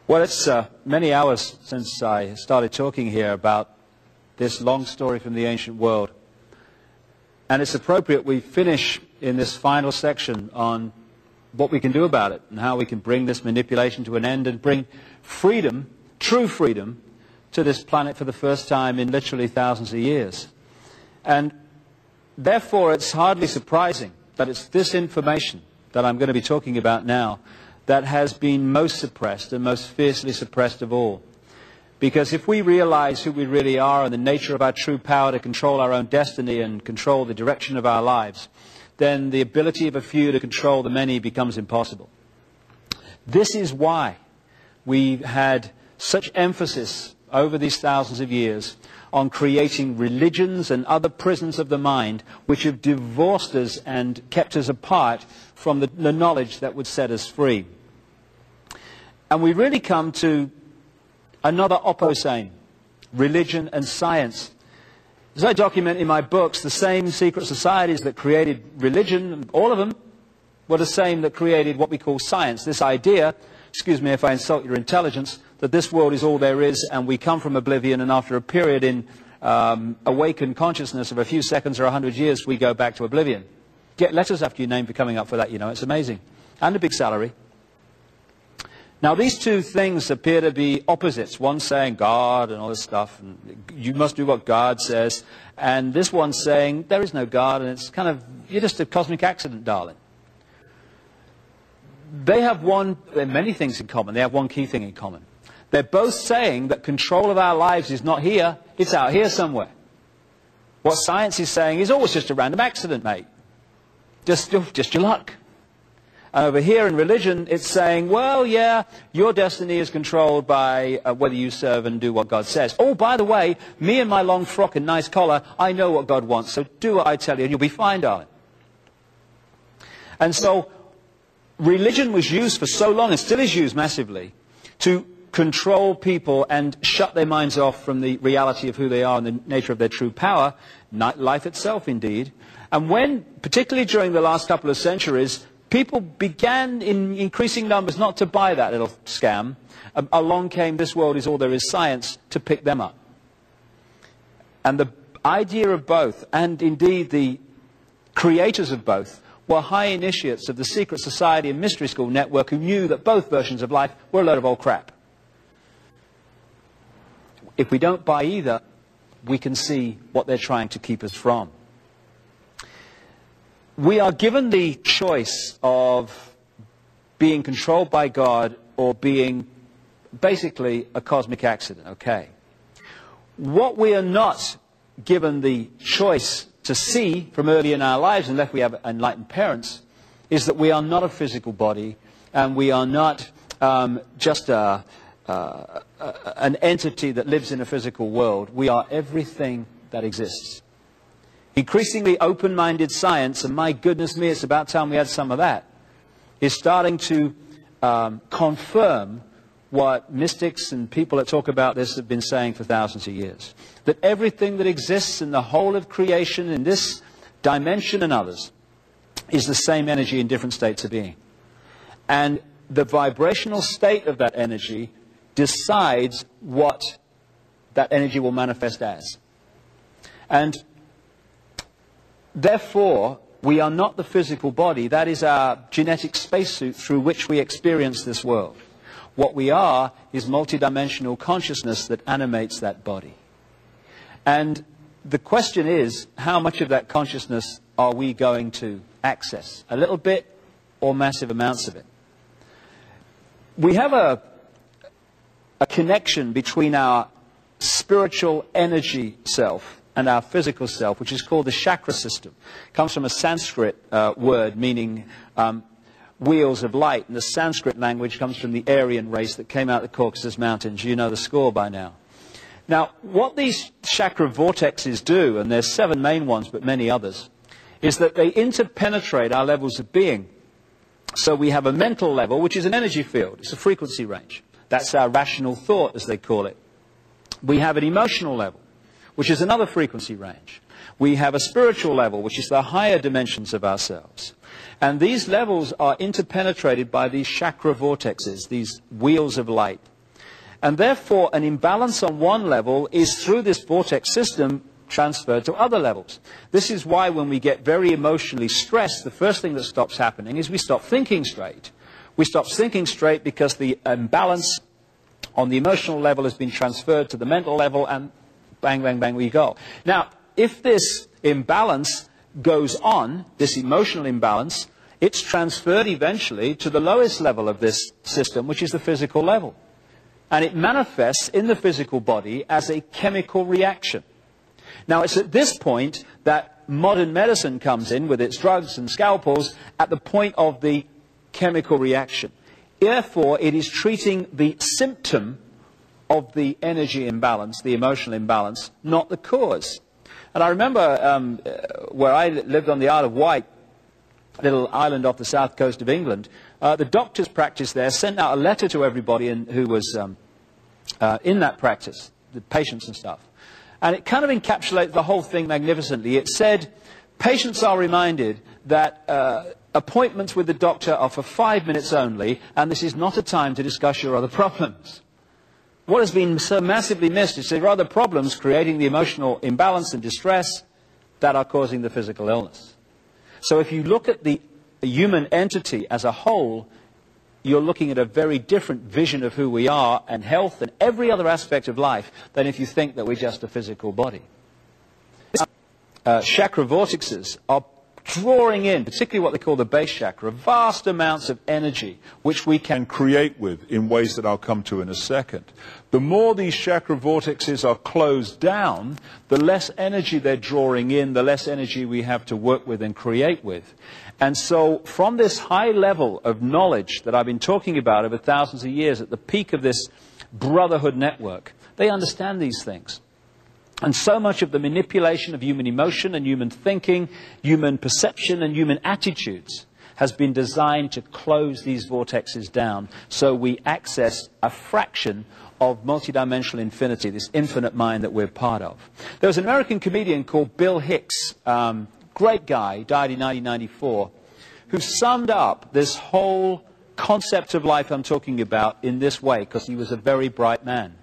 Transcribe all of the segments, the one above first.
Well, it's many hours since I started talking here about this long story from the ancient world. And it's appropriate we finish in this final section on what we can do about it and how we can bring this manipulation to an end and bring freedom, true freedom, to this planet for the first time in literally thousands of years. And therefore, it's hardly surprising that it's this information that I'm going to be talking about now that has been most suppressed and most fiercely suppressed of all. Because if we realize who we really are and the nature of our true power to control our own destiny and control the direction of our lives, then the ability of a few to control the many becomes impossible. This is why we've had such emphasis over these thousands of years on creating religions and other prisons of the mind which have divorced us and kept us apart from the knowledge that would set us free. And we really come to another opposite, religion and science. As I document in my books, the same secret societies that created religion, all of them, were the same that created what we call science. This idea, excuse me if I insult your intelligence, that this world is all there is and we come from oblivion, and after a period in awakened consciousness of a few seconds or 100 years, we go back to oblivion. Get letters after your name for coming up for that, you know, it's amazing. And a big salary. Now, these two things appear to be opposites. One saying God and all this stuff, and you must do what God says. And this one saying there is no God, and it's kind of, you're just a cosmic accident, darling. They have many things in common. They have one key thing in common. They're both saying that control of our lives is not here, it's out here somewhere. What science is saying is, oh, it's just a random accident, mate. Just your luck. And over here in religion, it's saying, well, yeah, your destiny is controlled by whether you serve and do what God says. Oh, by the way, me and my long frock and nice collar, I know what God wants, so do what I tell you and you'll be fine, darling. And so religion was used for so long, and still is used massively, to control people and shut their minds off from the reality of who they are and the nature of their true power, life itself indeed. And when, particularly during the last couple of centuries, people began in increasing numbers not to buy that little scam, along came this world is all there is science to pick them up. And the idea of both, and indeed the creators of both, were high initiates of the secret society and mystery school network who knew that both versions of life were a load of old crap. If we don't buy either, we can see what they're trying to keep us from. We are given the choice of being controlled by God or being basically a cosmic accident, okay? What we are not given the choice to see from early in our lives, unless we have enlightened parents, is that we are not a physical body and we are not just an entity that lives in a physical world. We are everything that exists. Increasingly open-minded science, and my goodness me, it's about time we had some of that, is starting to confirm what mystics and people that talk about this have been saying for thousands of years. That everything that exists in the whole of creation, in this dimension and others, is the same energy in different states of being. And the vibrational state of that energy decides what that energy will manifest as. And therefore, we are not the physical body. That is our genetic spacesuit through which we experience this world. What we are is multidimensional consciousness that animates that body. And the question is, how much of that consciousness are we going to access? A little bit or massive amounts of it? We have a connection between our spiritual energy self and our physical self, which is called the chakra system. It comes from a Sanskrit word meaning wheels of light, and the Sanskrit language comes from the Aryan race that came out of the Caucasus Mountains. You know the score by now. Now, what these chakra vortexes do, and there's 7 main ones but many others, is that they interpenetrate our levels of being. So we have a mental level, which is an energy field. It's a frequency range. That's our rational thought, as they call it. We have an emotional level, which is another frequency range. We have a spiritual level, which is the higher dimensions of ourselves. And these levels are interpenetrated by these chakra vortexes, these wheels of light. And therefore, an imbalance on one level is, through this vortex system, transferred to other levels. This is why when we get very emotionally stressed, the first thing that stops happening is we stop thinking straight. We stop thinking straight because the imbalance on the emotional level has been transferred to the mental level, and bang, bang, bang, we go. Now, if this imbalance goes on, this emotional imbalance, it's transferred eventually to the lowest level of this system, which is the physical level. And it manifests in the physical body as a chemical reaction. Now, it's at this point that modern medicine comes in with its drugs and scalpels at the point of the chemical reaction. Therefore, it is treating the symptom of the energy imbalance, the emotional imbalance, not the cause. And I remember where I lived on the Isle of Wight, a little island off the south coast of England, the doctor's practice there sent out a letter to everybody who was in that practice, the patients and stuff. And it kind of encapsulates the whole thing magnificently. It said, patients are reminded that appointments with the doctor are for 5 minutes only, and this is not a time to discuss your other problems. What has been so massively missed is there are other problems creating the emotional imbalance and distress that are causing the physical illness. So if you look at the human entity as a whole, you're looking at a very different vision of who we are and health and every other aspect of life than if you think that we're just a physical body. Chakra vortexes are drawing in, particularly what they call the base chakra, vast amounts of energy which we can create with in ways that I'll come to in a second. The more these chakra vortexes are closed down, the less energy they're drawing in, the less energy we have to work with and create with. And so from this high level of knowledge that I've been talking about over thousands of years, at the peak of this brotherhood network, they understand these things. And so much of the manipulation of human emotion and human thinking, human perception and human attitudes has been designed to close these vortexes down so we access a fraction of multidimensional infinity, this infinite mind that we're part of. There was an American comedian called Bill Hicks, great guy, died in 1994, who summed up this whole concept of life I'm talking about in this way, because he was a very bright man.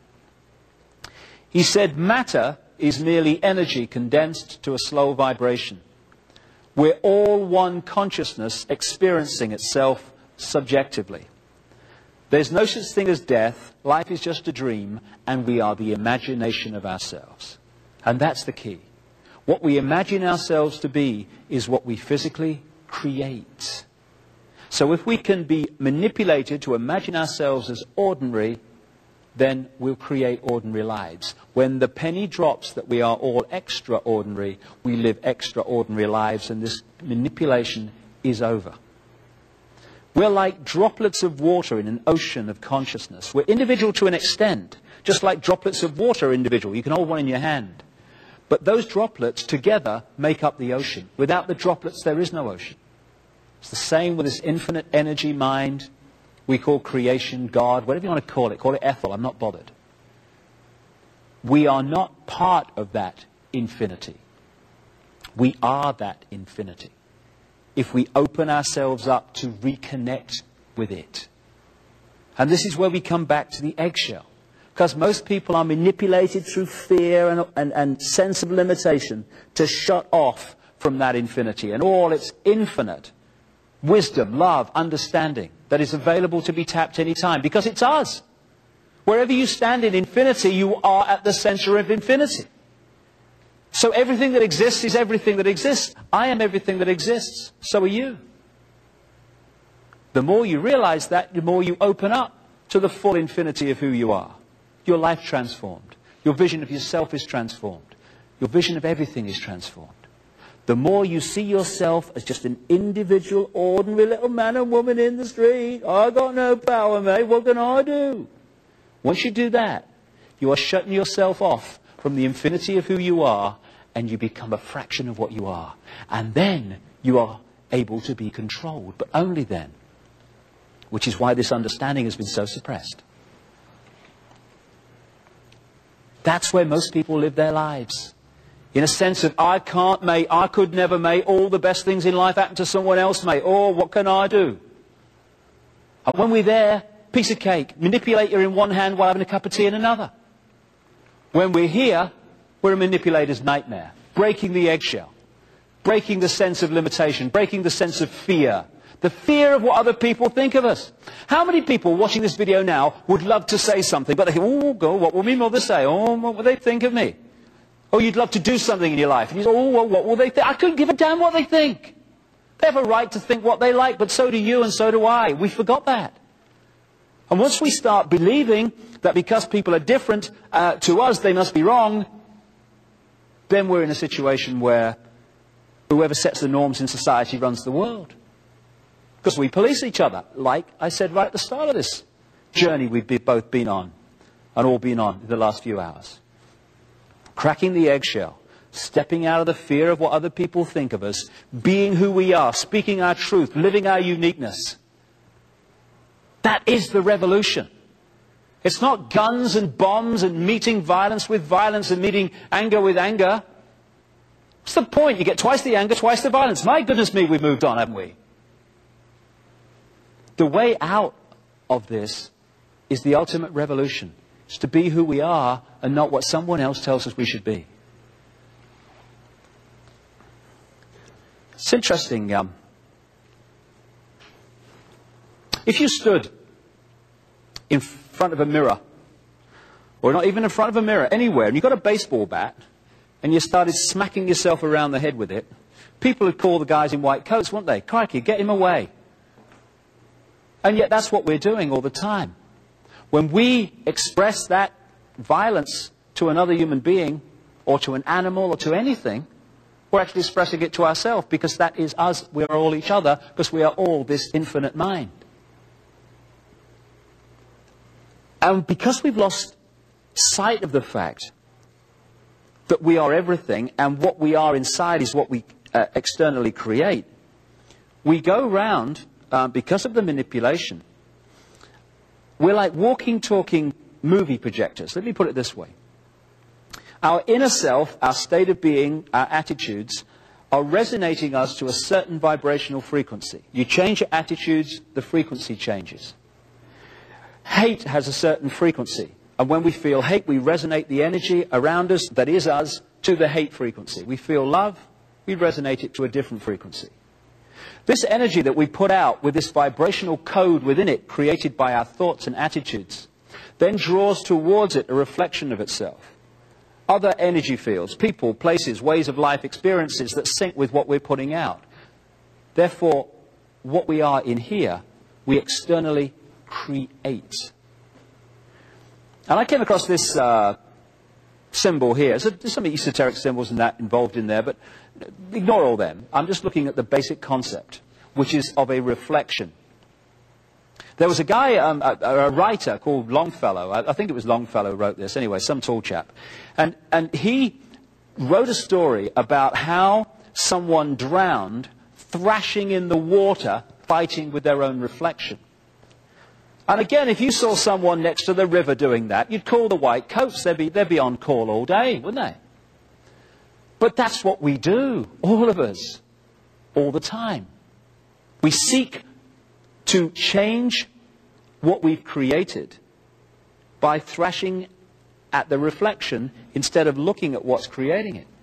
He said, matter is merely energy condensed to a slow vibration. We're all one consciousness experiencing itself subjectively. There's no such thing as death, life is just a dream, and we are the imagination of ourselves. And that's the key. What we imagine ourselves to be is what we physically create. So if we can be manipulated to imagine ourselves as ordinary, then we'll create ordinary lives. When the penny drops that we are all extraordinary, we live extraordinary lives, and this manipulation is over. We're like droplets of water in an ocean of consciousness. We're individual to an extent, just like droplets of water are individual. You can hold one in your hand. But those droplets together make up the ocean. Without the droplets, there is no ocean. It's the same with this infinite energy mind we call creation, God, whatever you want to call it Ethel, I'm not bothered. We are not part of that infinity. We are that infinity. If we open ourselves up to reconnect with it. And this is where we come back to the eggshell. Because most people are manipulated through fear and sense of limitation to shut off from that infinity and all its infinite wisdom, love, understanding that is available to be tapped any time. Because it's us. Wherever you stand in infinity, you are at the center of infinity. So everything that exists is everything that exists. I am everything that exists. So are you. The more you realize that, the more you open up to the full infinity of who you are. Your life transformed. Your vision of yourself is transformed. Your vision of everything is transformed. The more you see yourself as just an individual, ordinary little man and woman in the street. I got no power, mate. What can I do? Once you do that, you are shutting yourself off from the infinity of who you are, and you become a fraction of what you are. And then you are able to be controlled, but only then. Which is why this understanding has been so suppressed. That's where most people live their lives. In a sense of, I can't, mate, I could never, mate, all the best things in life happen to someone else, mate. Oh, what can I do? And when we're there, piece of cake, manipulator in one hand while having a cup of tea in another. When we're here, we're a manipulator's nightmare, breaking the eggshell, breaking the sense of limitation, breaking the sense of fear, the fear of what other people think of us. How many people watching this video now would love to say something, but they think, oh, God, what will my mother say? Oh, what will they think of me? Oh, you'd love to do something in your life, and you say, oh, well, what will they think? I couldn't give a damn what they think. They have a right to think what they like, but so do you and so do I. We forgot that. And once we start believing that because people are different to us, they must be wrong, then we're in a situation where whoever sets the norms in society runs the world. Because we police each other, like I said right at the start of this journey we've both been on, and all been on in the last few hours. Cracking the eggshell, stepping out of the fear of what other people think of us, being who we are, speaking our truth, living our uniqueness. That is the revolution. It's not guns and bombs and meeting violence with violence and meeting anger with anger. What's the point? You get twice the anger, twice the violence. My goodness me, we've moved on, haven't we? The way out of this is the ultimate revolution. It's to be who we are and not what someone else tells us we should be. It's interesting. If you stood in front of a mirror, or not even in front of a mirror, anywhere, and you got a baseball bat, and you started smacking yourself around the head with it, people would call the guys in white coats, wouldn't they? Crikey, get him away. And yet that's what we're doing all the time. When we express that violence to another human being, or to an animal, or to anything, we're actually expressing it to ourselves, because that is us. We're all each other, because we are all this infinite mind. And because we've lost sight of the fact that we are everything, and what we are inside is what we externally create, we go round, because of the manipulation, we're like walking, talking movie projectors. Let me put it this way. Our inner self, our state of being, our attitudes, are resonating us to a certain vibrational frequency. You change your attitudes, the frequency changes. Hate has a certain frequency. And when we feel hate, we resonate the energy around us, that is us, to the hate frequency. We feel love, we resonate it to a different frequency. This energy that we put out with this vibrational code within it, created by our thoughts and attitudes, then draws towards it a reflection of itself. Other energy fields, people, places, ways of life, experiences that sync with what we're putting out. Therefore, what we are in here, we externally create. And I came across this symbol here. There's some esoteric symbols and that involved in there, but ignore all them. I'm just looking at the basic concept, which is of a reflection. There was a guy, a writer called Longfellow. I think it was Longfellow who wrote this. Anyway, some tall chap. And he wrote a story about how someone drowned thrashing in the water, fighting with their own reflection. And again, if you saw someone next to the river doing that, you'd call the white coats. They'd be on call all day, wouldn't they? But that's what we do, all of us, all the time. We seek to change what we've created by thrashing at the reflection instead of looking at what's creating it.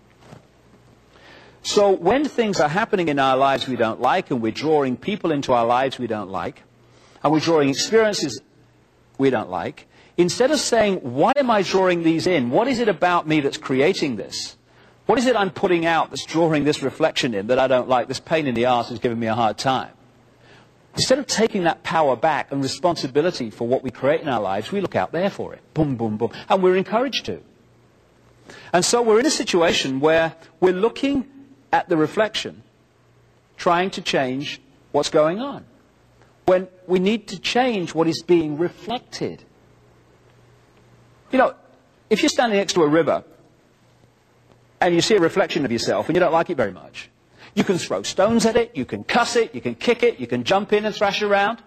So when things are happening in our lives we don't like, and we're drawing people into our lives we don't like, and we're drawing experiences we don't like, instead of saying, why am I drawing these in? What is it about me that's creating this? What is it I'm putting out that's drawing this reflection in that I don't like? This pain in the arse is giving me a hard time. Instead of taking that power back and responsibility for what we create in our lives, we look out there for it. Boom, boom, boom. And we're encouraged to. And so we're in a situation where we're looking at the reflection, trying to change what's going on, when we need to change what is being reflected. You know, if you're standing next to a river and you see a reflection of yourself and you don't like it very much, you can throw stones at it, you can cuss it, you can kick it, you can jump in and thrash around.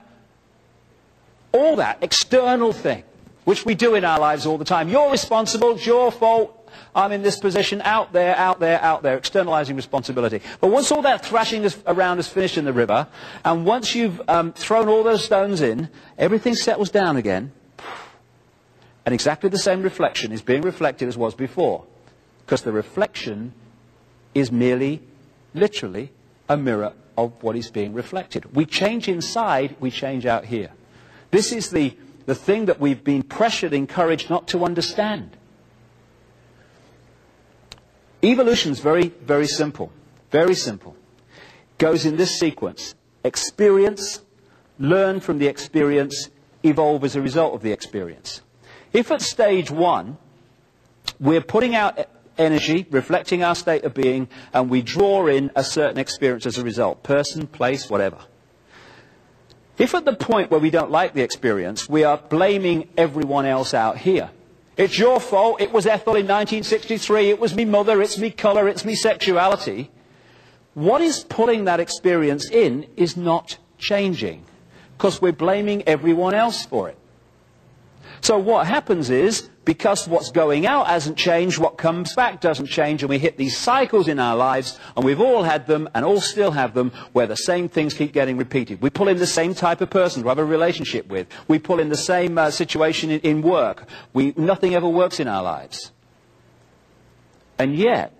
All that external thing, which we do in our lives all the time. You're responsible, it's your fault, I'm in this position, out there, out there, out there, externalizing responsibility. But once all that thrashing around is finished in the river, and once you've thrown all those stones in, everything settles down again, and exactly the same reflection is being reflected as was before, because the reflection is merely, literally, a mirror of what is being reflected. We change inside, we change out here. This is the thing that we've been pressured, encouraged not to understand. Evolution is very, very simple. Very simple. Goes in this sequence. Experience, learn from the experience, evolve as a result of the experience. If at stage 1, we're putting out energy, reflecting our state of being, and we draw in a certain experience as a result, person, place, whatever. If at the point where we don't like the experience, we are blaming everyone else out here. It's your fault, it was Ethel in 1963, it was me mother, it's me colour, it's me sexuality. What is putting that experience in is not changing, because we're blaming everyone else for it. So what happens is, because what's going out hasn't changed, what comes back doesn't change, and we hit these cycles in our lives, and we've all had them, and all still have them, where the same things keep getting repeated. We pull in the same type of person to have a relationship with. We pull in the same situation in work. Nothing ever works in our lives. And yet,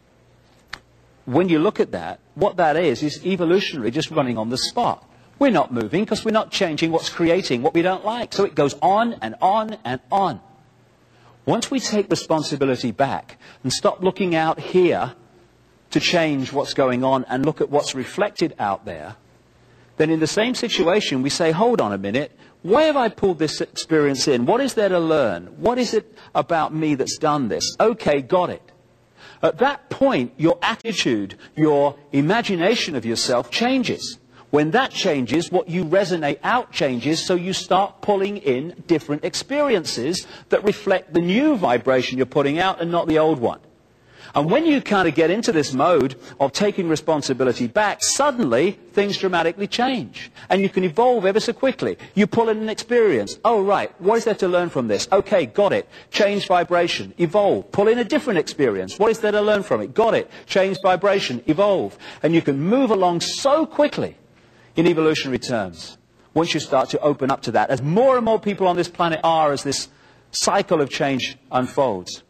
when you look at that, what that is evolutionary, just running on the spot. We're not moving because we're not changing what's creating what we don't like. So it goes on and on and on. Once we take responsibility back and stop looking out here to change what's going on and look at what's reflected out there, then in the same situation we say, hold on a minute, why have I pulled this experience in? What is there to learn? What is it about me that's done this? Okay, got it. At that point, your attitude, your imagination of yourself changes. When that changes, what you resonate out changes, so you start pulling in different experiences that reflect the new vibration you're putting out and not the old one. And when you kind of get into this mode of taking responsibility back, suddenly things dramatically change. And you can evolve ever so quickly. You pull in an experience. Oh, right, what is there to learn from this? Okay, got it. Change vibration, evolve. Pull in a different experience. What is there to learn from it? Got it. Change vibration, evolve. And you can move along so quickly in evolutionary terms once you start to open up to that. As more and more people on this planet are, as this cycle of change unfolds.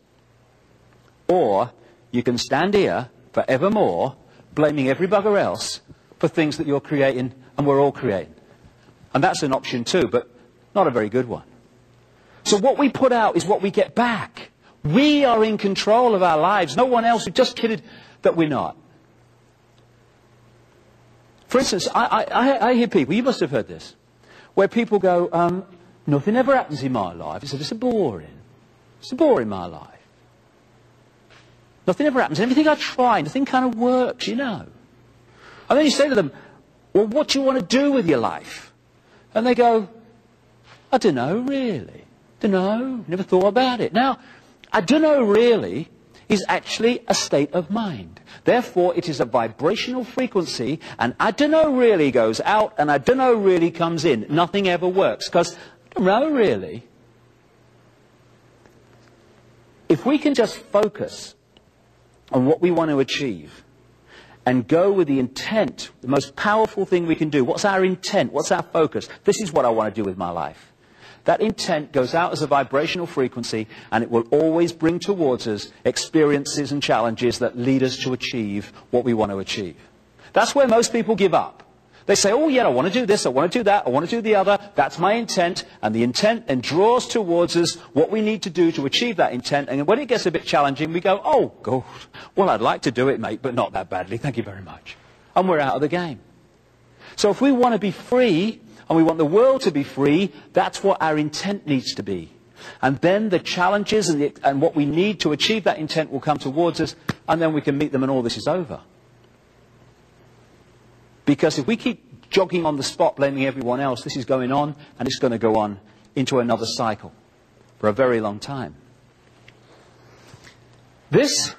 Or you can stand here forevermore blaming every bugger else for things that you're creating and we're all creating. And that's an option too, but not a very good one. So what we put out is what we get back. We are in control of our lives. No one else. We've just kidded that we're not. For instance, I hear people, you must have heard this, where people go, nothing ever happens in my life. It's just boring. It's boring, my life. Nothing ever happens. Everything I try, nothing kind of works, you know. And then you say to them, well, what do you want to do with your life? And they go, I don't know, really. Don't know, never thought about it. Now, I don't know, really, is actually a state of mind. Therefore, it is a vibrational frequency, and I don't know really goes out, and I don't know really comes in. Nothing ever works, because I don't know really. If we can just focus on what we want to achieve, and go with the intent, the most powerful thing we can do. What's our intent? What's our focus? This is what I want to do with my life. That intent goes out as a vibrational frequency, and it will always bring towards us experiences and challenges that lead us to achieve what we want to achieve. That's where most people give up. They say, oh yeah, I want to do this, I want to do that, I want to do the other, that's my intent, and the intent then draws towards us what we need to do to achieve that intent, and when it gets a bit challenging, we go, oh, God, well, I'd like to do it, mate, but not that badly, thank you very much. And we're out of the game. So if we want to be free, and we want the world to be free, that's what our intent needs to be. And then the challenges and what we need to achieve that intent will come towards us, and then we can meet them and all this is over. Because if we keep jogging on the spot, blaming everyone else, this is going on, and it's going to go on into another cycle for a very long time. This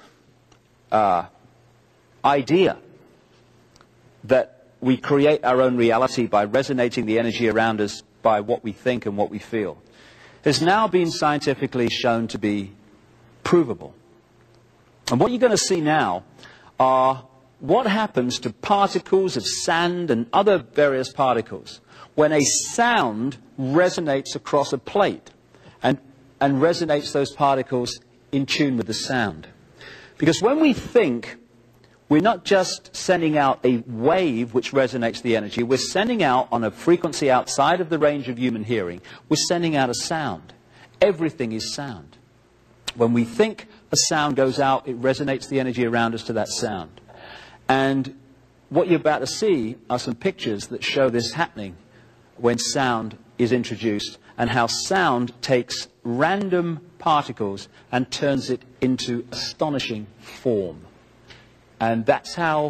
idea that we create our own reality by resonating the energy around us by what we think and what we feel has now been scientifically shown to be provable. And what you're going to see now are what happens to particles of sand and other various particles when a sound resonates across a plate and resonates those particles in tune with the sound. Because when we think, we're not just sending out a wave which resonates the energy, we're sending out on a frequency outside of the range of human hearing, we're sending out a sound. Everything is sound. When we think, a sound goes out, it resonates the energy around us to that sound. And what you're about to see are some pictures that show this happening when sound is introduced, and how sound takes random particles and turns it into astonishing form. And that's how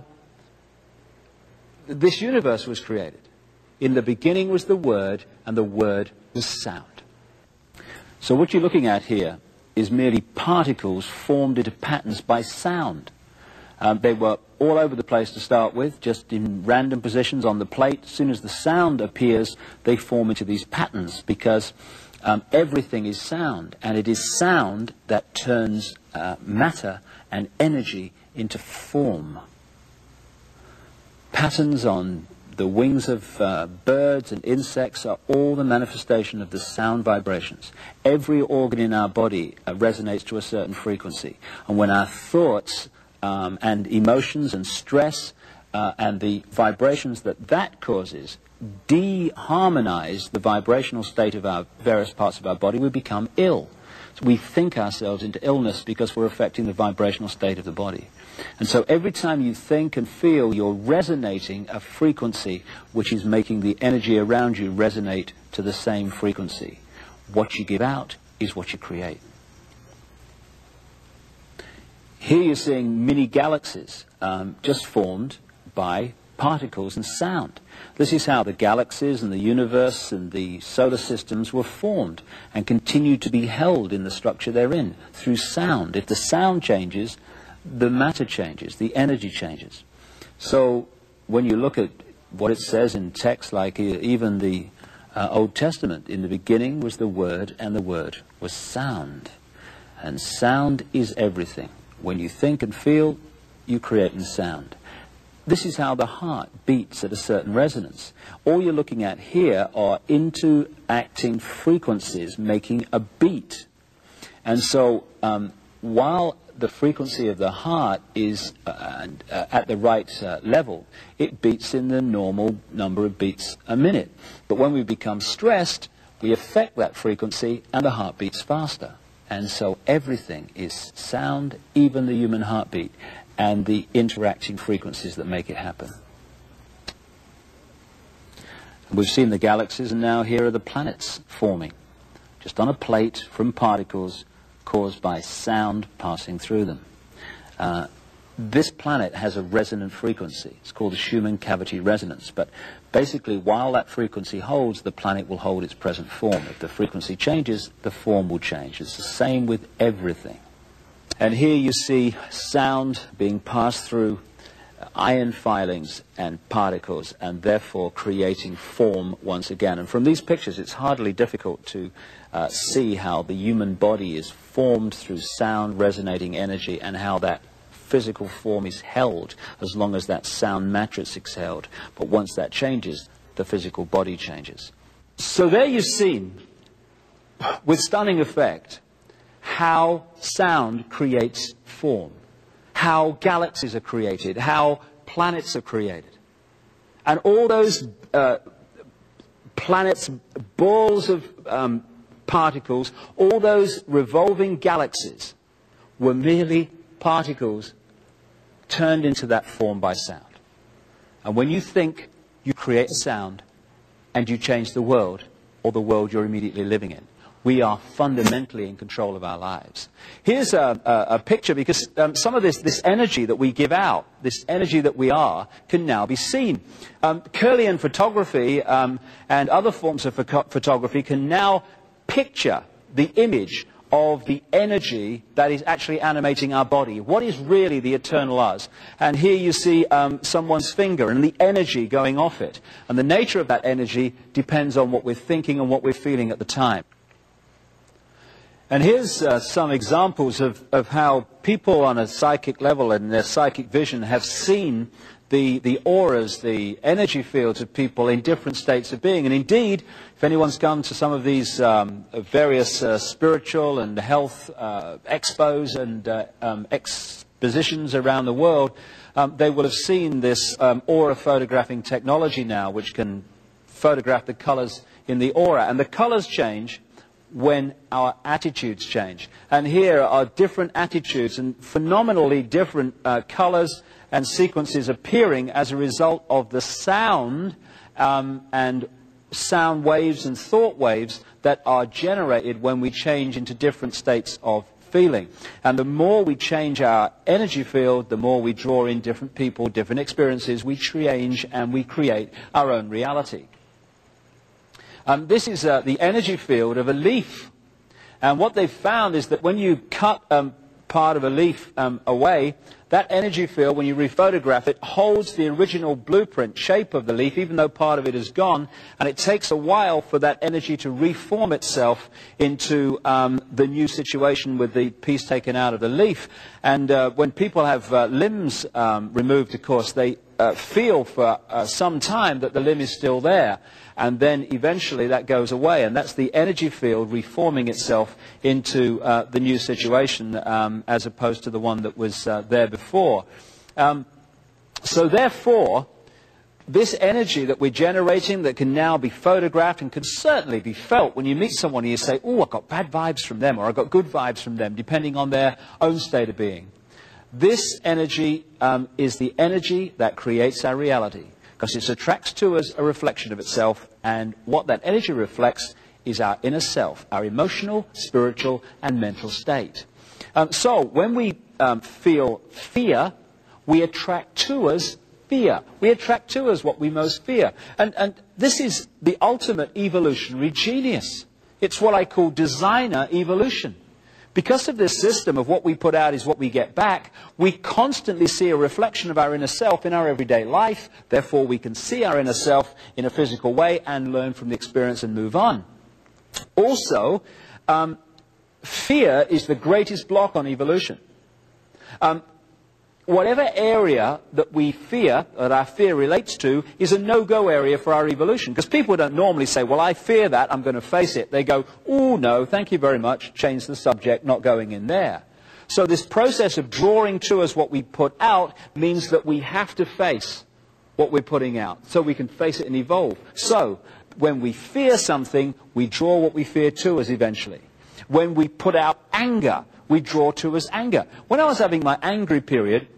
this universe was created. In the beginning was the Word, and the Word was sound. So what you're looking at here is merely particles formed into patterns by sound. They were all over the place to start with, just in random positions on the plate. As soon as the sound appears, they form into these patterns, because everything is sound, and it is sound that turns matter and energy into form. Patterns on the wings of birds and insects are all the manifestation of the sound vibrations. Every organ in our body resonates to a certain frequency. And when our thoughts and emotions and stress and the vibrations that causes de-harmonize the vibrational state of our various parts of our body, we become ill. So we think ourselves into illness because we're affecting the vibrational state of the body. And so every time you think and feel, you're resonating a frequency which is making the energy around you resonate to the same frequency. What you give out is what you create. Here you're seeing mini galaxies just formed by particles and sound. This is how the galaxies and the universe and the solar systems were formed and continue to be held in the structure they're in through sound. If the sound changes, the matter changes, the energy changes. So when you look at what it says in texts like even the Old Testament, in the beginning was the Word, and the Word was sound. And sound is everything. When you think and feel, you create in sound. This is how the heart beats at a certain resonance. All you're looking at here are interacting frequencies making a beat. And so while the frequency of the heart is at the right level, it beats in the normal number of beats a minute. But when we become stressed, we affect that frequency and the heart beats faster. And so everything is sound, even the human heartbeat, and the interacting frequencies that make it happen. We've seen the galaxies, and now here are the planets forming, just on a plate from particles caused by sound passing through them. This planet has a resonant frequency. It's called the Schumann cavity resonance. But basically, while that frequency holds, the planet will hold its present form. If the frequency changes, the form will change. It's the same with everything. And here you see sound being passed through ion filings and particles, and therefore creating form once again. And from these pictures, it's hardly difficult to see how the human body is formed through sound resonating energy, and how that physical form is held as long as that sound matrix is held. But once that changes, the physical body changes. So there you've seen, with stunning effect, how sound creates form, how galaxies are created, how planets are created. And all those planets, balls of particles, all those revolving galaxies were merely particles turned into that form by sound. And when you think, you create a sound, and you change the world, or the world you're immediately living in. We are fundamentally in control of our lives. Here's a picture, because some of this energy that we give out, this energy that we are, can now be seen. Kirlian photography and other forms of photography can now picture the image of the energy that is actually animating our body. What is really the eternal us? And here you see someone's finger and the energy going off it. And the nature of that energy depends on what we're thinking and what we're feeling at the time. And here's some examples of how people on a psychic level and their psychic vision have seen the auras, the energy fields of people in different states of being. And indeed, if anyone's gone to some of these various spiritual and health expos and expositions around the world, they will have seen this aura photographing technology now, which can photograph the colors in the aura. And the colors change when our attitudes change. And here are different attitudes and phenomenally different colors and sequences appearing as a result of the sound and sound waves and thought waves that are generated when we change into different states of feeling. And the more we change our energy field, the more we draw in different people, different experiences, we change and we create our own reality. This is the energy field of a leaf. And what they've found is that when you cut part of a leaf away, that energy field, when you rephotograph it, holds the original blueprint shape of the leaf, even though part of it is gone. And it takes a while for that energy to reform itself into the new situation with the piece taken out of the leaf. And when people have limbs removed, of course, they feel for some time that the limb is still there. And then eventually that goes away. And that's the energy field reforming itself into the new situation as opposed to the one that was there before. So therefore, this energy that we're generating that can now be photographed and can certainly be felt when you meet someone and you say, oh, I've got bad vibes from them, or I've got good vibes from them, depending on their own state of being. This energy is the energy that creates our reality, because it attracts to us a reflection of itself, and what that energy reflects is our inner self, our emotional, spiritual, and mental state. So when we feel fear, we attract to us fear. We attract to us what we most fear. And this is the ultimate evolutionary genius. It's what I call designer evolution. Because of this system of what we put out is what we get back, we constantly see a reflection of our inner self in our everyday life. Therefore, we can see our inner self in a physical way and learn from the experience and move on. Also, fear is the greatest block on evolution. Whatever area that we fear, that our fear relates to, is a no-go area for our evolution. Because people don't normally say, well, I fear that, I'm going to face it. They go, oh, no, thank you very much, change the subject, not going in there. So this process of drawing to us what we put out means that we have to face what we're putting out, so we can face it and evolve. So, when we fear something, we draw what we fear to us eventually. When we put out anger, we draw to us anger. When I was having my angry period,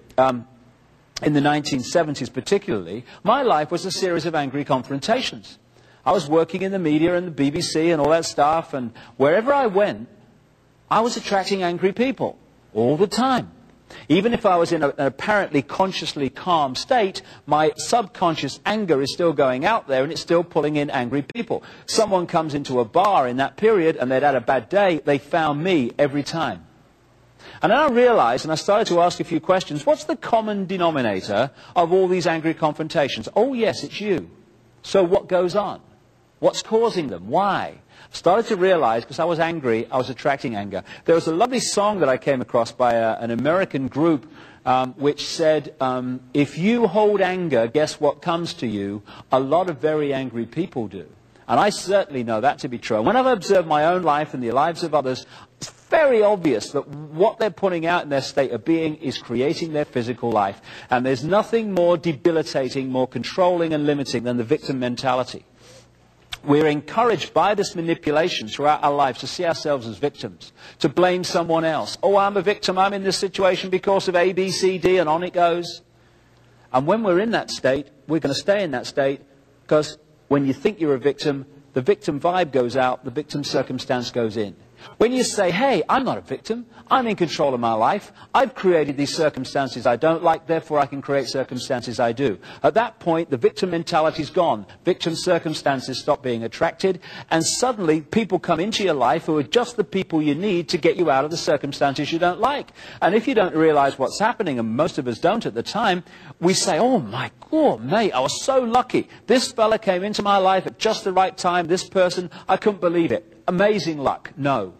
in the 1970s particularly, my life was a series of angry confrontations. I was working in the media and the BBC and all that stuff, and wherever I went, I was attracting angry people all the time. Even if I was in an apparently consciously calm state, my subconscious anger is still going out there and it's still pulling in angry people. Someone comes into a bar in that period and they'd had a bad day, they found me every time. And then I realized, and I started to ask a few questions, what's the common denominator of all these angry confrontations? Oh, yes, it's you. So what goes on? What's causing them? Why? I started to realize, because I was angry, I was attracting anger. There was a lovely song that I came across by an American group which said, if you hold anger, guess what comes to you? A lot of very angry people do. And I certainly know that to be true. And when I've observed my own life and the lives of others, it's very obvious that what they're putting out in their state of being is creating their physical life. And there's nothing more debilitating, more controlling and limiting than the victim mentality. We're encouraged by this manipulation throughout our lives to see ourselves as victims, to blame someone else. Oh, I'm a victim, I'm in this situation because of A, B, C, D, and on it goes. And when we're in that state, we're going to stay in that state, because when you think you're a victim, the victim vibe goes out, the victim circumstance goes in. When you say, hey, I'm not a victim, I'm in control of my life, I've created these circumstances I don't like, therefore I can create circumstances I do. At that point, the victim mentality is gone. Victim circumstances stop being attracted, and suddenly people come into your life who are just the people you need to get you out of the circumstances you don't like. And if you don't realize what's happening, and most of us don't at the time, we say, oh my God, mate, I was so lucky. This fella came into my life at just the right time, this person, I couldn't believe it. Amazing luck. No.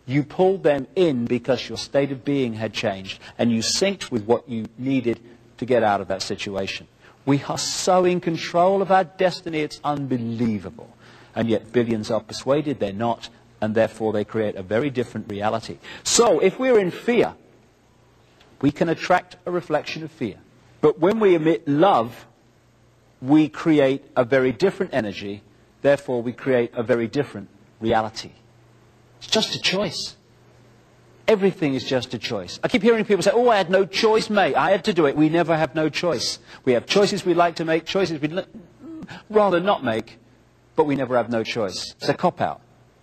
You pulled them in because your state of being had changed, and you synced with what you needed to get out of that situation. We are so in control of our destiny, it's unbelievable. And yet billions are persuaded they're not, and therefore they create a very different reality. So if we're in fear, we can attract a reflection of fear. But when we emit love, we create a very different energy, therefore we create a very different reality. It's just a choice. Everything is just a choice. I keep hearing people say, oh, I had no choice, mate. I had to do it. We never have no choice. We have choices we like to make, choices we'd rather not make, but we never have no choice. It's a cop-out.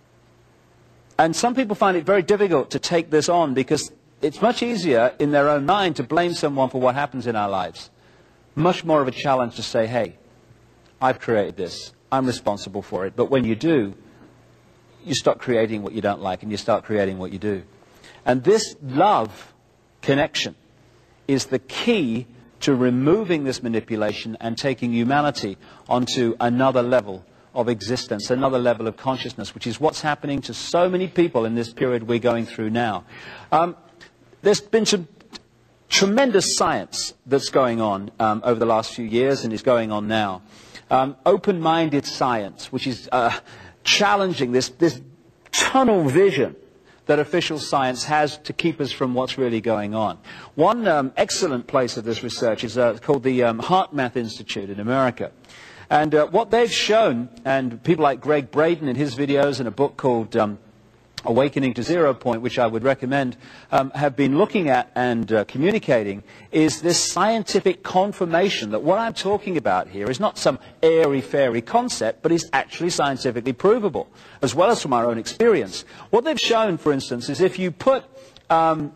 And some people find it very difficult to take this on because it's much easier in their own mind to blame someone for what happens in our lives. Much more of a challenge to say, hey, I've created this. I'm responsible for it. But when you do, you stop creating what you don't like and you start creating what you do. And this love connection is the key to removing this manipulation and taking humanity onto another level of existence, another level of consciousness, which is what's happening to so many people in this period we're going through now. There's been some tremendous science that's going on over the last few years and is going on now. Open-minded science, which is challenging this tunnel vision that official science has to keep us from what's really going on. One excellent place of this research is called the HeartMath Institute in America. And what they've shown, and people like Greg Braden in his videos and a book called Awakening to Zero Point, which I would recommend, have been looking at and communicating, is this scientific confirmation that what I'm talking about here is not some airy-fairy concept, but is actually scientifically provable, as well as from our own experience. What they've shown, for instance, is if you put an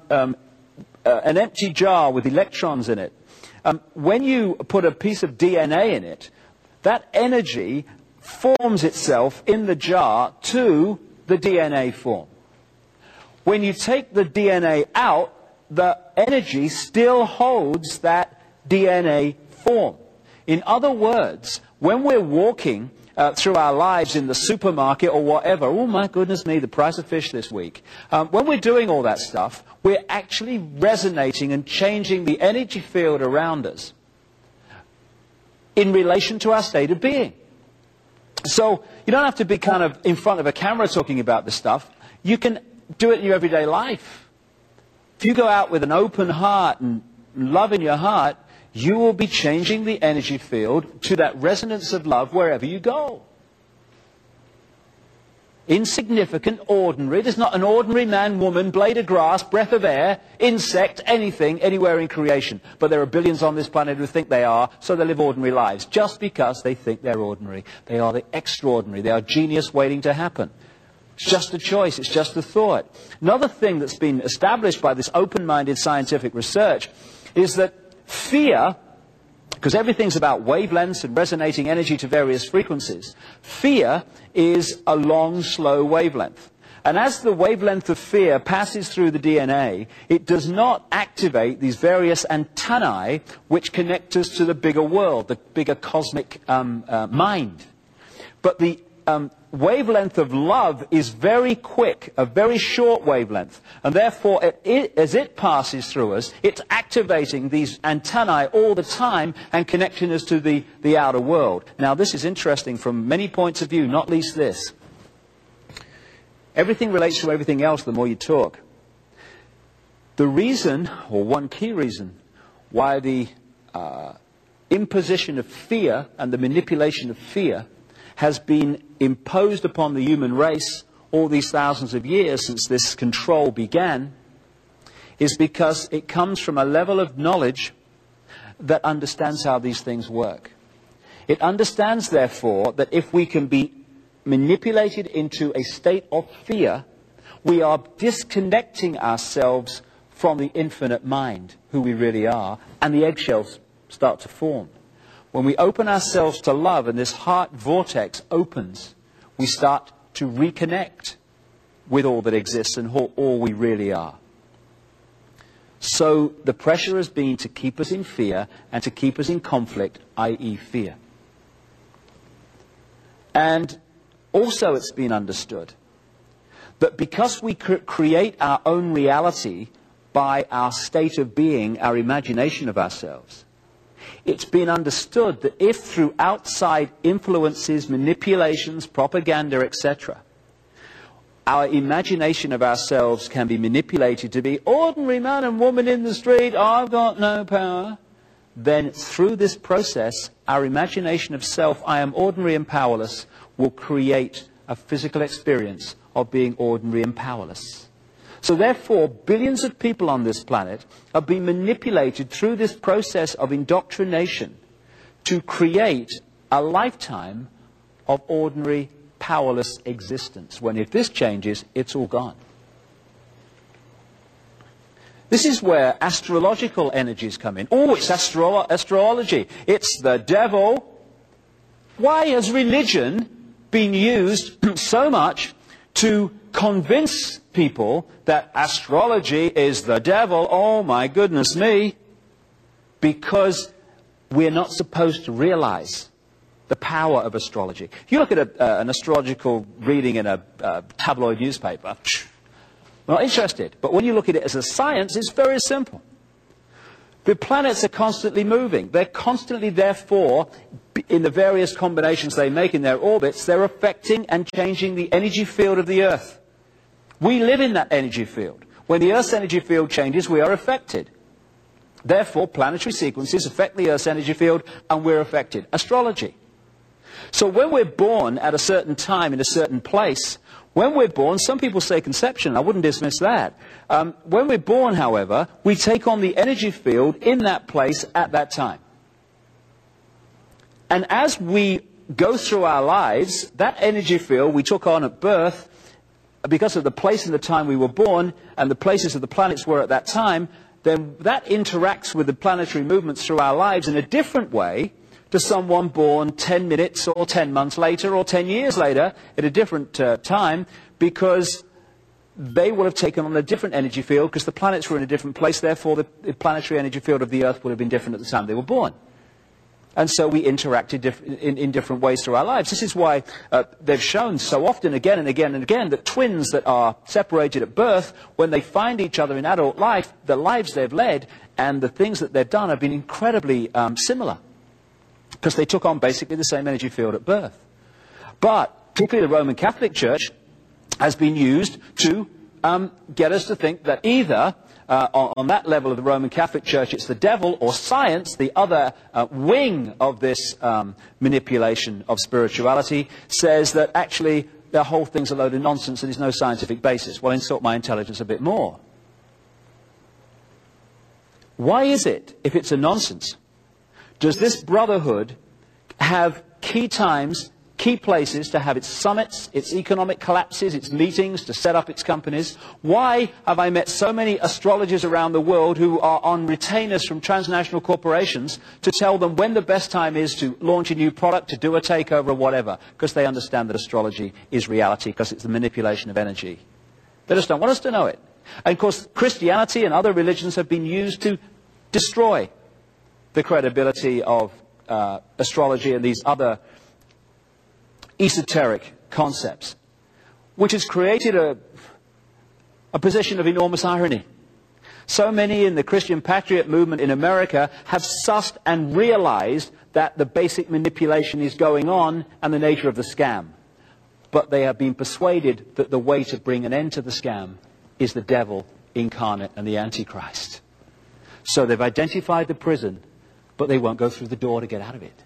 empty jar with electrons in it, when you put a piece of DNA in it, that energy forms itself in the jar to the DNA form. When you take the DNA out, the energy still holds that DNA form. In other words, when we're walking through our lives in the supermarket or whatever, oh my goodness me, the price of fish this week. When we're doing all that stuff, we're actually resonating and changing the energy field around us in relation to our state of being. So you don't have to be kind of in front of a camera talking about this stuff. You can do it in your everyday life. If you go out with an open heart and love in your heart, you will be changing the energy field to that resonance of love wherever you go. Insignificant, ordinary. There's not an ordinary man, woman, blade of grass, breath of air, insect, anything, anywhere in creation. But there are billions on this planet who think they are, so they live ordinary lives. Just because they think they're ordinary. They are the extraordinary. They are genius waiting to happen. It's just a choice. It's just a thought. Another thing that's been established by this open-minded scientific research is that fear, because everything's about wavelengths and resonating energy to various frequencies, fear is a long, slow wavelength. And as the wavelength of fear passes through the DNA, it does not activate these various antennae which connect us to the bigger world, the bigger cosmic mind. But the wavelength of love is very quick, a very short wavelength, and therefore as it passes through us, it's activating these antennae all the time and connecting us to the outer world. Now this is interesting from many points of view, not least this. Everything relates to everything else the more you talk. The reason, or one key reason, why the imposition of fear and the manipulation of fear has been imposed upon the human race all these thousands of years since this control began, is because it comes from a level of knowledge that understands how these things work. It understands, therefore, that if we can be manipulated into a state of fear, we are disconnecting ourselves from the infinite mind, who we really are, and the eggshells start to form. When we open ourselves to love and this heart vortex opens, we start to reconnect with all that exists and all we really are. So the pressure has been to keep us in fear and to keep us in conflict, i.e. fear. And also it's been understood that because we create our own reality by our state of being, our imagination of ourselves, it's been understood that if through outside influences, manipulations, propaganda, etc., our imagination of ourselves can be manipulated to be ordinary man and woman in the street, I've got no power, then through this process, our imagination of self, I am ordinary and powerless, will create a physical experience of being ordinary and powerless. So therefore, billions of people on this planet have been manipulated through this process of indoctrination to create a lifetime of ordinary, powerless existence, when if this changes, it's all gone. This is where astrological energies come in. Oh, it's astrology. It's the devil. Why has religion been used so much to convince people that astrology is the devil? Oh, my goodness me. Because we're not supposed to realize the power of astrology. If you look at an astrological reading in a tabloid newspaper, we're not interested. But when you look at it as a science, it's very simple. The planets are constantly moving. They're constantly, therefore, in the various combinations they make in their orbits, they're affecting and changing the energy field of the Earth. We live in that energy field. When the Earth's energy field changes, we are affected. Therefore, planetary sequences affect the Earth's energy field, and we're affected. Astrology. So when we're born at a certain time in a certain place, when we're born, some people say conception, I wouldn't dismiss that. When we're born, however, we take on the energy field in that place at that time. And as we go through our lives, that energy field we took on at birth, because of the place and the time we were born, and the places of the planets were at that time, then that interacts with the planetary movements through our lives in a different way to someone born 10 minutes or 10 months later or 10 years later at a different time, because they will have taken on a different energy field because the planets were in a different place. Therefore, the planetary energy field of the Earth would have been different at the time they were born. And so we interacted in different ways through our lives. This is why they've shown so often, again and again and again, that twins that are separated at birth, when they find each other in adult life, the lives they've led and the things that they've done have been incredibly similar, because they took on basically the same energy field at birth. But particularly the Roman Catholic Church has been used to get us to think that either on that level of the Roman Catholic Church it's the devil, or science, the other wing of this manipulation of spirituality, says that actually the whole thing's a load of nonsense and there's no scientific basis. Well, insult my intelligence a bit more. Why is it, if it's a nonsense, does this brotherhood have key times, key places to have its summits, its economic collapses, its meetings, to set up its companies? Why have I met so many astrologers around the world who are on retainers from transnational corporations to tell them when the best time is to launch a new product, to do a takeover or whatever? Because they understand that astrology is reality, because it's the manipulation of energy. They just don't want us to know it. And of course, Christianity and other religions have been used to destroy the credibility of astrology and these other esoteric concepts, which has created a position of enormous irony. So many in the Christian Patriot movement in America have sussed and realized that the basic manipulation is going on and the nature of the scam. But they have been persuaded that the way to bring an end to the scam is the devil incarnate and the Antichrist. So they've identified the prison, but they won't go through the door to get out of it.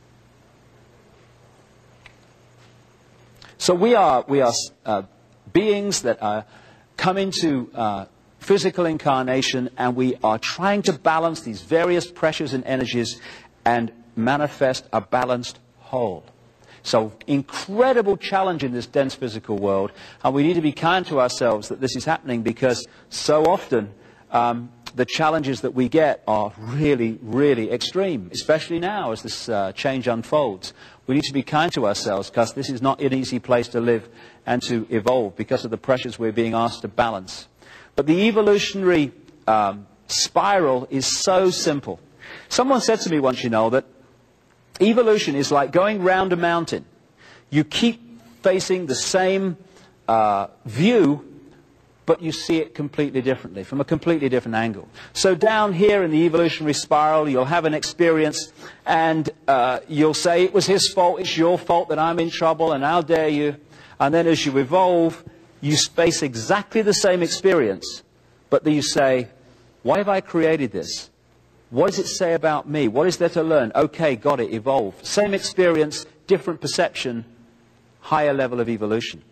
So we are beings that come into physical incarnation, and we are trying to balance these various pressures and energies and manifest a balanced whole. So incredible challenge in this dense physical world, and we need to be kind to ourselves that this is happening, because so often the challenges that we get are really, really extreme, especially now as this change unfolds. We need to be kind to ourselves, because this is not an easy place to live and to evolve because of the pressures we're being asked to balance. But the evolutionary spiral is so simple. Someone said to me once, you know, that evolution is like going round a mountain. You keep facing the same view, but you see it completely differently, from a completely different angle. So down here in the evolutionary spiral, you'll have an experience, and you'll say, it was his fault, it's your fault that I'm in trouble, and how dare you. And then as you evolve, you face exactly the same experience, but then you say, why have I created this? What does it say about me? What is there to learn? Okay, got it, evolve. Same experience, different perception, higher level of evolution.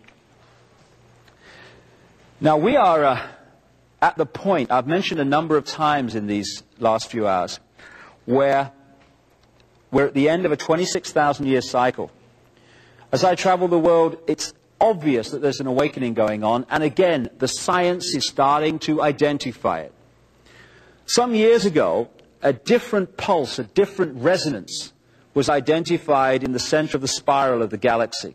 Now we are at the point, I've mentioned a number of times in these last few hours, where we're at the end of a 26,000-year cycle. As I travel the world, it's obvious that there's an awakening going on, and again, the science is starting to identify it. Some years ago, a different pulse, a different resonance was identified in the center of the spiral of the galaxy.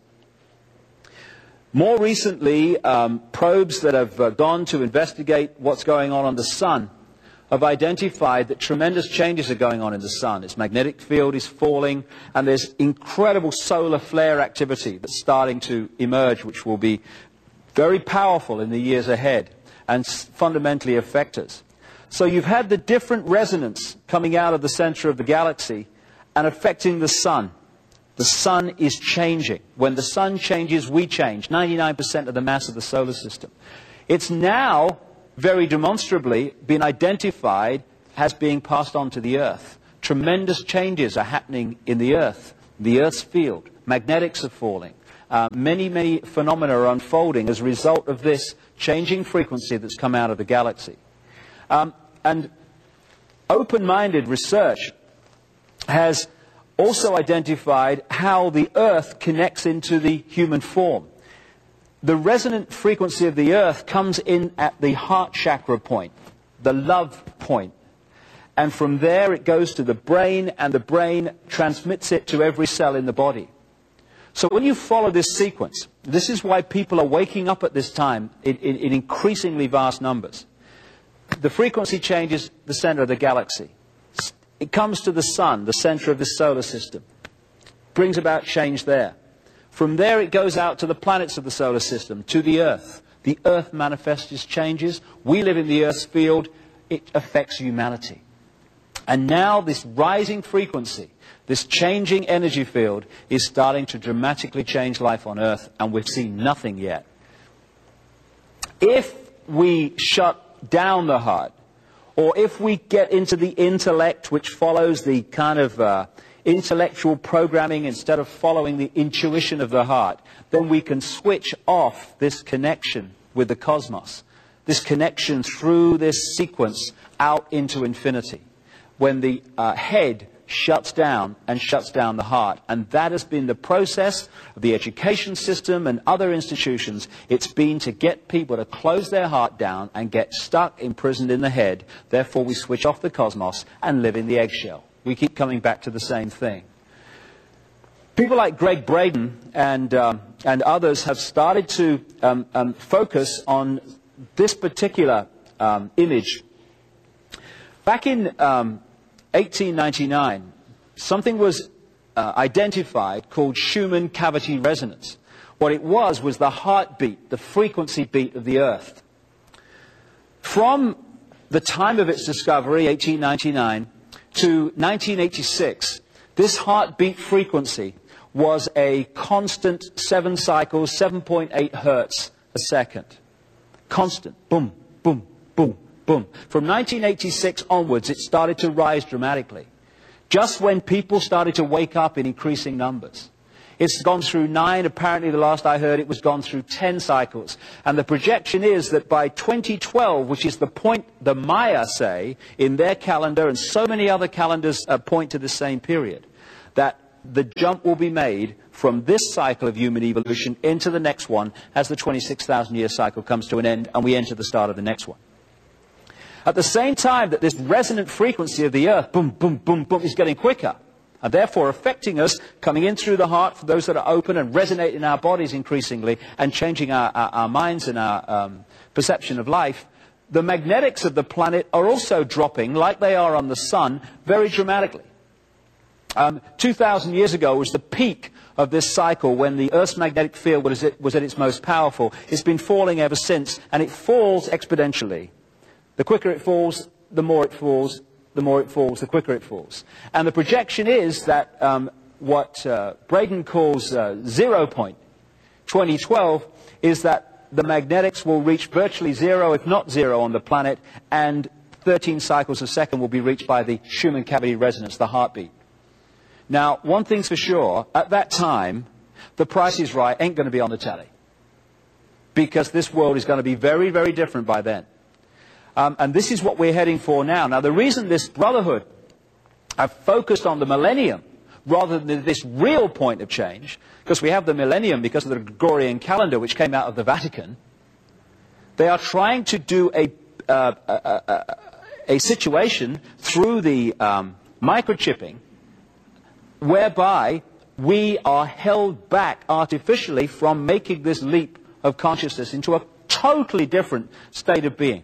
More recently, probes that have gone to investigate what's going on the sun have identified that tremendous changes are going on in the sun. Its magnetic field is falling, and there's incredible solar flare activity that's starting to emerge, which will be very powerful in the years ahead and fundamentally affect us. So you've had the different resonance coming out of the center of the galaxy and affecting the sun. The sun is changing. When the sun changes, we change. 99% of the mass of the solar system. It's now very demonstrably been identified as being passed on to the Earth. Tremendous changes are happening in the Earth's field. Magnetics are falling. Many phenomena are unfolding as a result of this changing frequency that's come out of the galaxy. And open-minded research has also identified how the Earth connects into the human form. The resonant frequency of the Earth comes in at the heart chakra point, the love point. And from there it goes to the brain, and the brain transmits it to every cell in the body. So when you follow this sequence, this is why people are waking up at this time in increasingly vast numbers. The frequency changes the center of the galaxy. It comes to the sun, the center of the solar system. Brings about change there. From there it goes out to the planets of the solar system, to the Earth. The Earth manifests its changes. We live in the Earth's field. It affects humanity. And now this rising frequency, this changing energy field, is starting to dramatically change life on Earth, and we've seen nothing yet. If we shut down the heart, or if we get into the intellect, which follows the kind of intellectual programming instead of following the intuition of the heart, then we can switch off this connection with the cosmos, this connection through this sequence out into infinity, when the head shuts down and shuts down the heart. And that has been the process of the education system and other institutions. It's been to get people to close their heart down and get stuck, imprisoned in the head. Therefore, we switch off the cosmos and live in the eggshell. We keep coming back to the same thing. People like Gregg Braden and others have started to focus on this particular image. Back in 1899, something was identified called Schumann cavity resonance. What it was the heartbeat, the frequency beat of the Earth. From the time of its discovery, 1899, to 1986, this heartbeat frequency was a constant 7 cycles, 7.8 hertz a second. Constant. Boom, boom, boom. Boom. From 1986 onwards, it started to rise dramatically. Just when people started to wake up in increasing numbers. It's gone through 9, apparently the last I heard it was gone through 10 cycles. And the projection is that by 2012, which is the point the Maya say in their calendar, and so many other calendars point to the same period, that the jump will be made from this cycle of human evolution into the next one as the 26,000-year cycle comes to an end and we enter the start of the next one. At the same time that this resonant frequency of the Earth, boom, boom, boom, boom, is getting quicker, and therefore affecting us, coming in through the heart for those that are open and resonate in our bodies increasingly, and changing our minds and our perception of life, the magnetics of the planet are also dropping, like they are on the sun, very dramatically. 2,000 years ago was the peak of this cycle when the Earth's magnetic field was at its most powerful. It's been falling ever since, and it falls exponentially. The quicker it falls, the more it falls, the more it falls, the quicker it falls. And the projection is that what Braden calls 0 point, 2012, is that the magnetics will reach virtually zero, if not zero, on the planet, and 13 cycles a second will be reached by the Schumann cavity resonance, the heartbeat. Now, one thing's for sure, at that time, The Price is Right ain't going to be on the telly, because this world is going to be very, very different by then. And this is what we're heading for now. Now, the reason this brotherhood have focused on the millennium rather than this real point of change, because we have the millennium because of the Gregorian calendar which came out of the Vatican, they are trying to do a situation through the microchipping whereby we are held back artificially from making this leap of consciousness into a totally different state of being.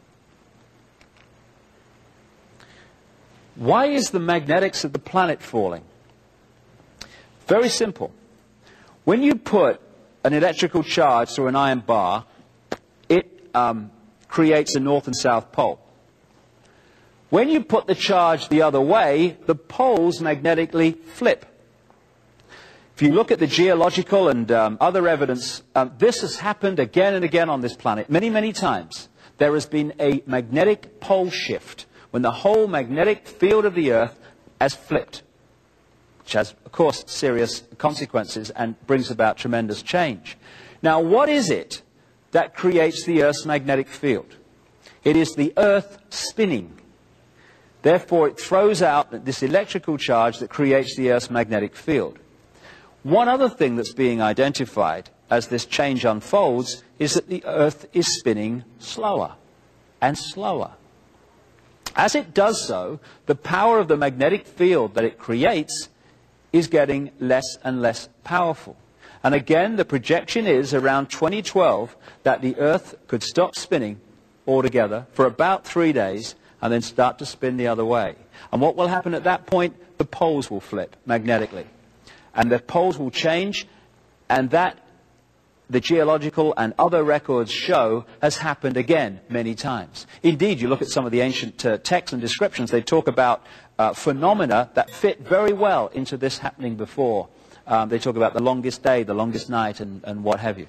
Why is the magnetics of the planet falling? Very simple. When you put an electrical charge through an iron bar, it creates a north and south pole. When you put the charge the other way, the poles magnetically flip. If you look at the geological and other evidence, this has happened again and again on this planet, many, many times. There has been a magnetic pole shift when the whole magnetic field of the Earth has flipped, which has, of course, serious consequences and brings about tremendous change. Now, what is it that creates the Earth's magnetic field? It is the Earth spinning. Therefore, it throws out this electrical charge that creates the Earth's magnetic field. One other thing that's being identified as this change unfolds is that the Earth is spinning slower and slower. As it does so, the power of the magnetic field that it creates is getting less and less powerful. And again, the projection is around 2012 that the Earth could stop spinning altogether for about 3 days and then start to spin the other way. And what will happen at that point? The poles will flip magnetically. And the poles will change, and that, the geological and other records show, has happened again many times. Indeed, you look at some of the ancient texts and descriptions, they talk about phenomena that fit very well into this happening before. They talk about the longest day, the longest night, and what have you.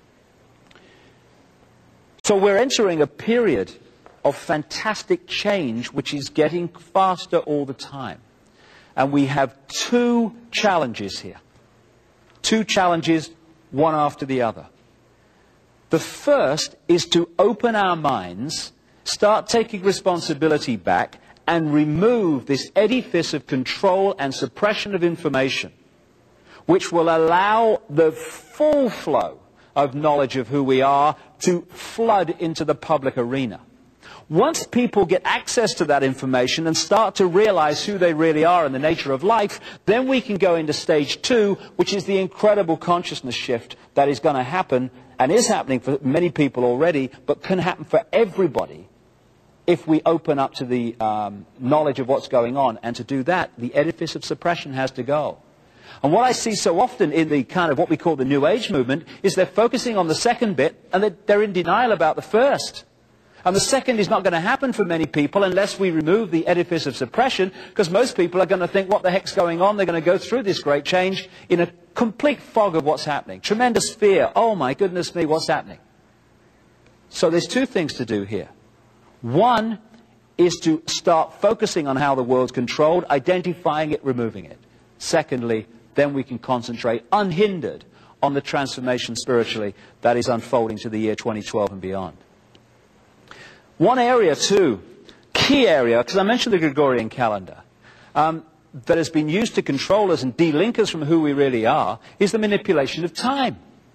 So we're entering a period of fantastic change which is getting faster all the time. And we have two challenges here. Two challenges, one after the other. The first is to open our minds, start taking responsibility back, and remove this edifice of control and suppression of information, which will allow the full flow of knowledge of who we are to flood into the public arena. Once people get access to that information and start to realize who they really are and the nature of life, then we can go into stage 2, which is the incredible consciousness shift that is going to happen and is happening for many people already, but can happen for everybody if we open up to the knowledge of what's going on. And to do that, the edifice of suppression has to go. And what I see so often in the kind of what we call the New Age movement is they're focusing on the second bit and they're in denial about the first. And the second is not going to happen for many people unless we remove the edifice of suppression, because most people are going to think, what the heck's going on? They're going to go through this great change in a complete fog of what's happening. Tremendous fear. Oh my goodness me, what's happening? So there's two things to do here. One is to start focusing on how the world's controlled, identifying it, removing it. Secondly, then we can concentrate unhindered on the transformation spiritually that is unfolding to the year 2012 and beyond. One area too, key area, because I mentioned the Gregorian calendar, that has been used to control us and de-link us from who we really are, is the manipulation of time.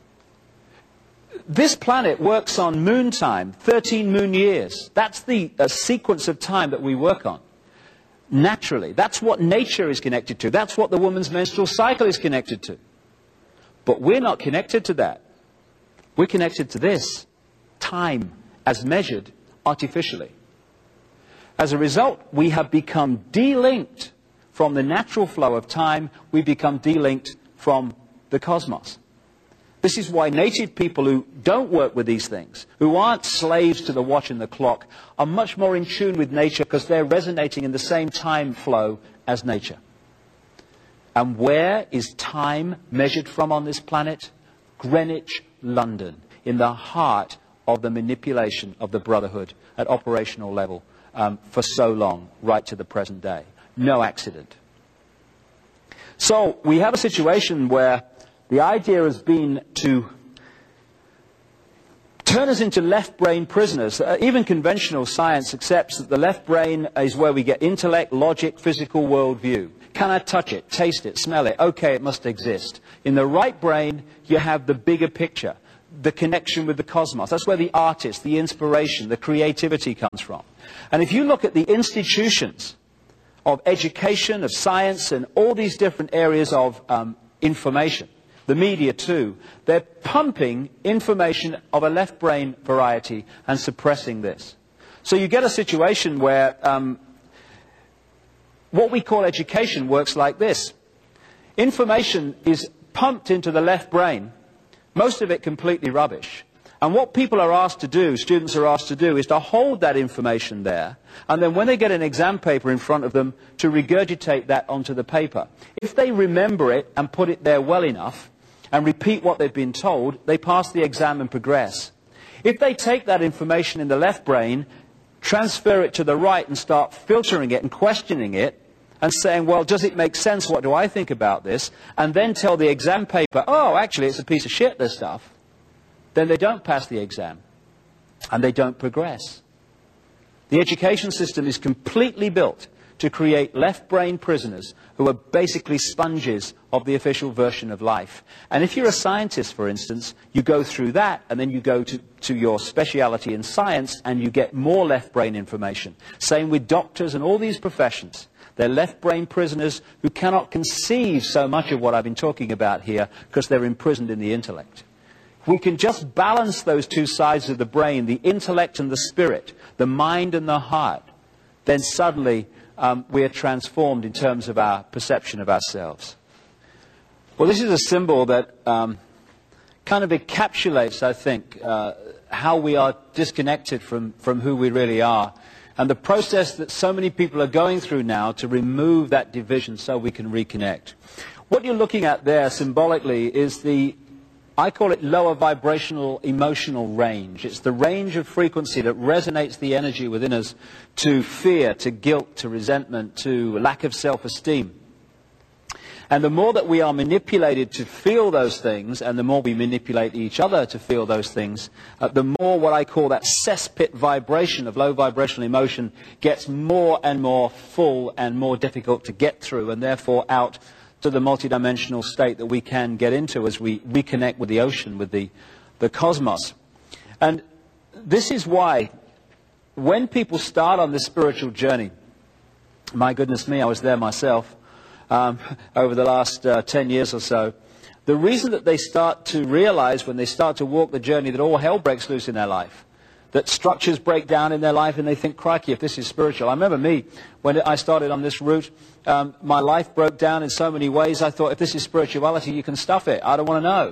This planet works on moon time, 13 moon years. That's the sequence of time that we work on. Naturally, that's what nature is connected to. That's what the woman's menstrual cycle is connected to. But we're not connected to that. We're connected to this, time as measured artificially. As a result, we have become de-linked from the natural flow of time. We become de-linked from the cosmos. This is why native people who don't work with these things, who aren't slaves to the watch and the clock, are much more in tune with nature because they're resonating in the same time flow as nature. And where is time measured from on this planet? Greenwich, London, in the heart of the manipulation of the Brotherhood at operational level for so long, right to the present day. No accident. So we have a situation where the idea has been to turn us into left brain prisoners. Even conventional science accepts that the left brain is where we get intellect, logic, physical worldview. Can I touch it, taste it, smell it? Okay, it must exist. In the right brain, you have the bigger picture, the connection with the cosmos. That's where the artist, the inspiration, the creativity comes from. And if you look at the institutions of education, of science, and all these different areas of information, the media too, they're pumping information of a left brain variety and suppressing this. So you get a situation where what we call education works like this. Information is pumped into the left brain, most of it completely rubbish. And what people are asked to do, students are asked to do, is to hold that information there, and then when they get an exam paper in front of them, to regurgitate that onto the paper. If they remember it and put it there well enough, and repeat what they've been told, they pass the exam and progress. If they take that information in the left brain, transfer it to the right and start filtering it and questioning it, and saying, well, does it make sense? What do I think about this? And then tell the exam paper, oh, actually, it's a piece of shit, this stuff. Then they don't pass the exam, and they don't progress. The education system is completely built to create left-brain prisoners who are basically sponges of the official version of life. And if you're a scientist, for instance, you go through that, and then you go to your speciality in science, and you get more left-brain information. Same with doctors and all these professions. They're left-brain prisoners who cannot conceive so much of what I've been talking about here because they're imprisoned in the intellect. If we can just balance those two sides of the brain, the intellect and the spirit, the mind and the heart, then suddenly we are transformed in terms of our perception of ourselves. Well, this is a symbol that kind of encapsulates, I think, how we are disconnected from who we really are, and the process that so many people are going through now to remove that division so we can reconnect. What you're looking at there symbolically is I call it lower vibrational emotional range. It's the range of frequency that resonates the energy within us to fear, to guilt, to resentment, to lack of self-esteem. And the more that we are manipulated to feel those things, and the more we manipulate each other to feel those things, the more what I call that cesspit vibration of low vibrational emotion gets more and more full and more difficult to get through, and therefore out to the multidimensional state that we can get into as we reconnect with the ocean, with the cosmos. And this is why when people start on this spiritual journey, my goodness me, I was there myself, over the last 10 years or so, the reason that they start to realize when they start to walk the journey that all hell breaks loose in their life, that structures break down in their life, and they think, crikey, if this is spiritual. I remember me, when I started on this route, my life broke down in so many ways. I thought, if this is spirituality, you can stuff it. I don't want to know.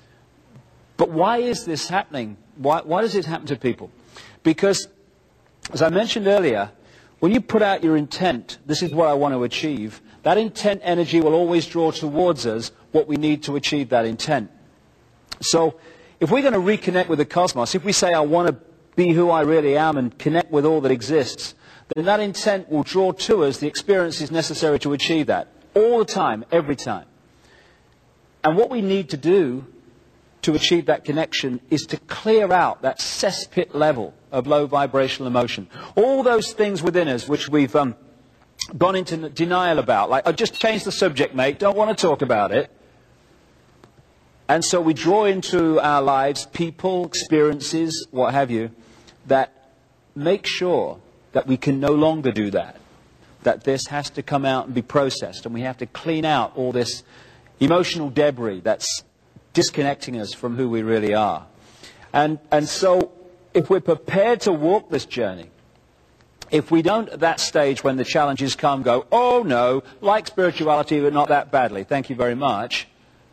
But why is this happening? Why does it happen to people? Because, as I mentioned earlier, when you put out your intent, this is what I want to achieve, that intent energy will always draw towards us what we need to achieve that intent. So, if we're going to reconnect with the cosmos, if we say, I want to be who I really am and connect with all that exists, then that intent will draw to us the experiences necessary to achieve that. All the time, every time. And what we need to do to achieve that connection is to clear out that cesspit level of low vibrational emotion. All those things within us which we've gone into denial about, like, oh, just change the subject, mate, don't want to talk about it. And so we draw into our lives people, experiences, what have you, that make sure that we can no longer do that. That this has to come out and be processed, and we have to clean out all this emotional debris that's disconnecting us from who we really are. And so if we're prepared to walk this journey, if we don't at that stage when the challenges come go, oh no, like spirituality but not that badly, thank you very much,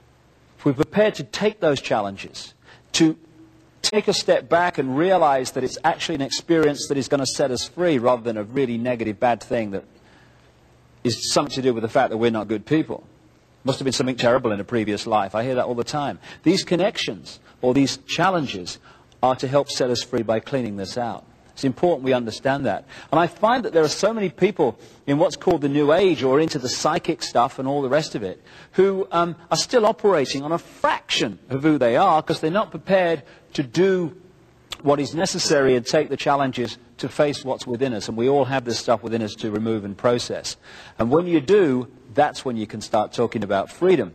if we're prepared to take those challenges, to take a step back and realize that it's actually an experience that is going to set us free rather than a really negative, bad thing that is something to do with the fact that we're not good people. Must have been something terrible in a previous life. I hear that all the time. These connections or these challenges are to help set us free by cleaning this out. It's important we understand that. And I find that there are so many people in what's called the New Age or into the psychic stuff and all the rest of it who are still operating on a fraction of who they are because they're not prepared to do what is necessary and take the challenges to face what's within us. And we all have this stuff within us to remove and process. And when you do, that's when you can start talking about freedom.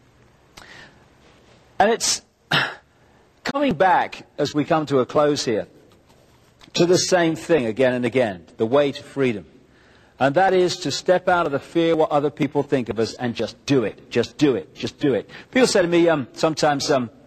And it's coming back, as we come to a close here, to the same thing again and again, the way to freedom. And that is to step out of the fear what other people think of us and just do it, just do it, just do it. People say to me sometimes,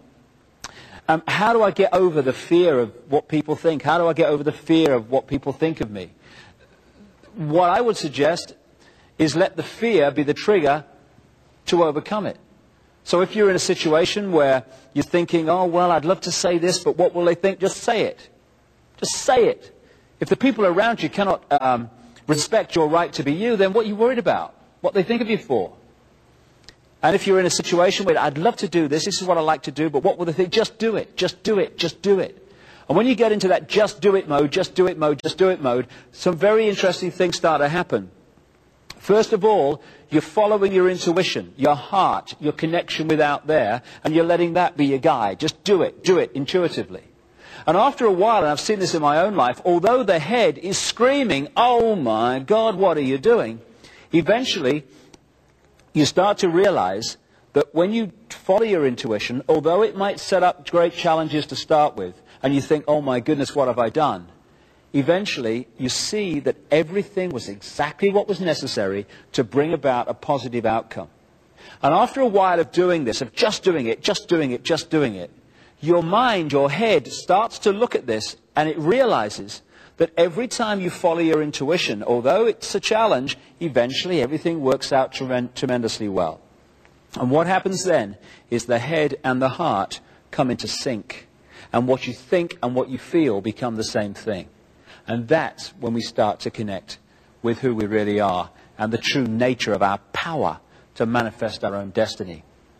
how do I get over the fear of what people think? How do I get over the fear of what people think of me? What I would suggest is let the fear be the trigger to overcome it. So if you're in a situation where you're thinking, oh, well, I'd love to say this, but what will they think? Just say it. Just say it. If the people around you cannot respect your right to be you, then what are you worried about? What they think of you for? And if you're in a situation where I'd love to do this, this is what I like to do, but what will they think? Just do it. Just do it. Just do it. And when you get into that just do it mode, just do it mode, just do it mode, some very interesting things start to happen. First of all, you're following your intuition, your heart, your connection with out there, and you're letting that be your guide. Just do it intuitively. And after a while, and I've seen this in my own life, although the head is screaming, oh my God, what are you doing? Eventually, you start to realize that when you follow your intuition, although it might set up great challenges to start with, and you think, oh my goodness, what have I done? Eventually, you see that everything was exactly what was necessary to bring about a positive outcome. And after a while of doing this, of just doing it, just doing it, just doing it, your mind, your head starts to look at this and it realizes that every time you follow your intuition, although it's a challenge, eventually everything works out tremendously well. And what happens then is the head and the heart come into sync. And what you think and what you feel become the same thing. And that's when we start to connect with who we really are and the true nature of our power to manifest our own destiny.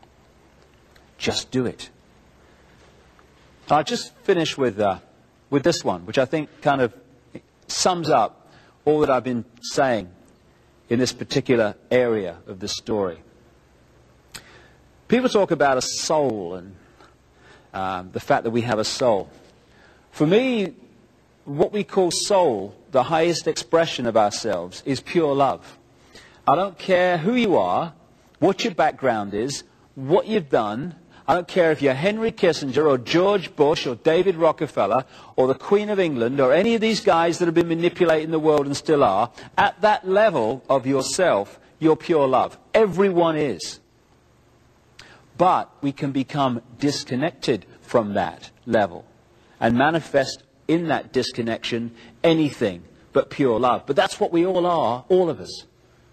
Just do it. I'll just finish with this one, which I think kind of sums up all that I've been saying in this particular area of this story. People talk about a soul and the fact that we have a soul. For me, what we call soul, the highest expression of ourselves, is pure love. I don't care who you are, what your background is, what you've done. I don't care if you're Henry Kissinger or George Bush or David Rockefeller or the Queen of England or any of these guys that have been manipulating the world and still are. At that level of yourself, you're pure love. Everyone is. But we can become disconnected from that level and manifest in that disconnection anything but pure love. But that's what we all are, all of us.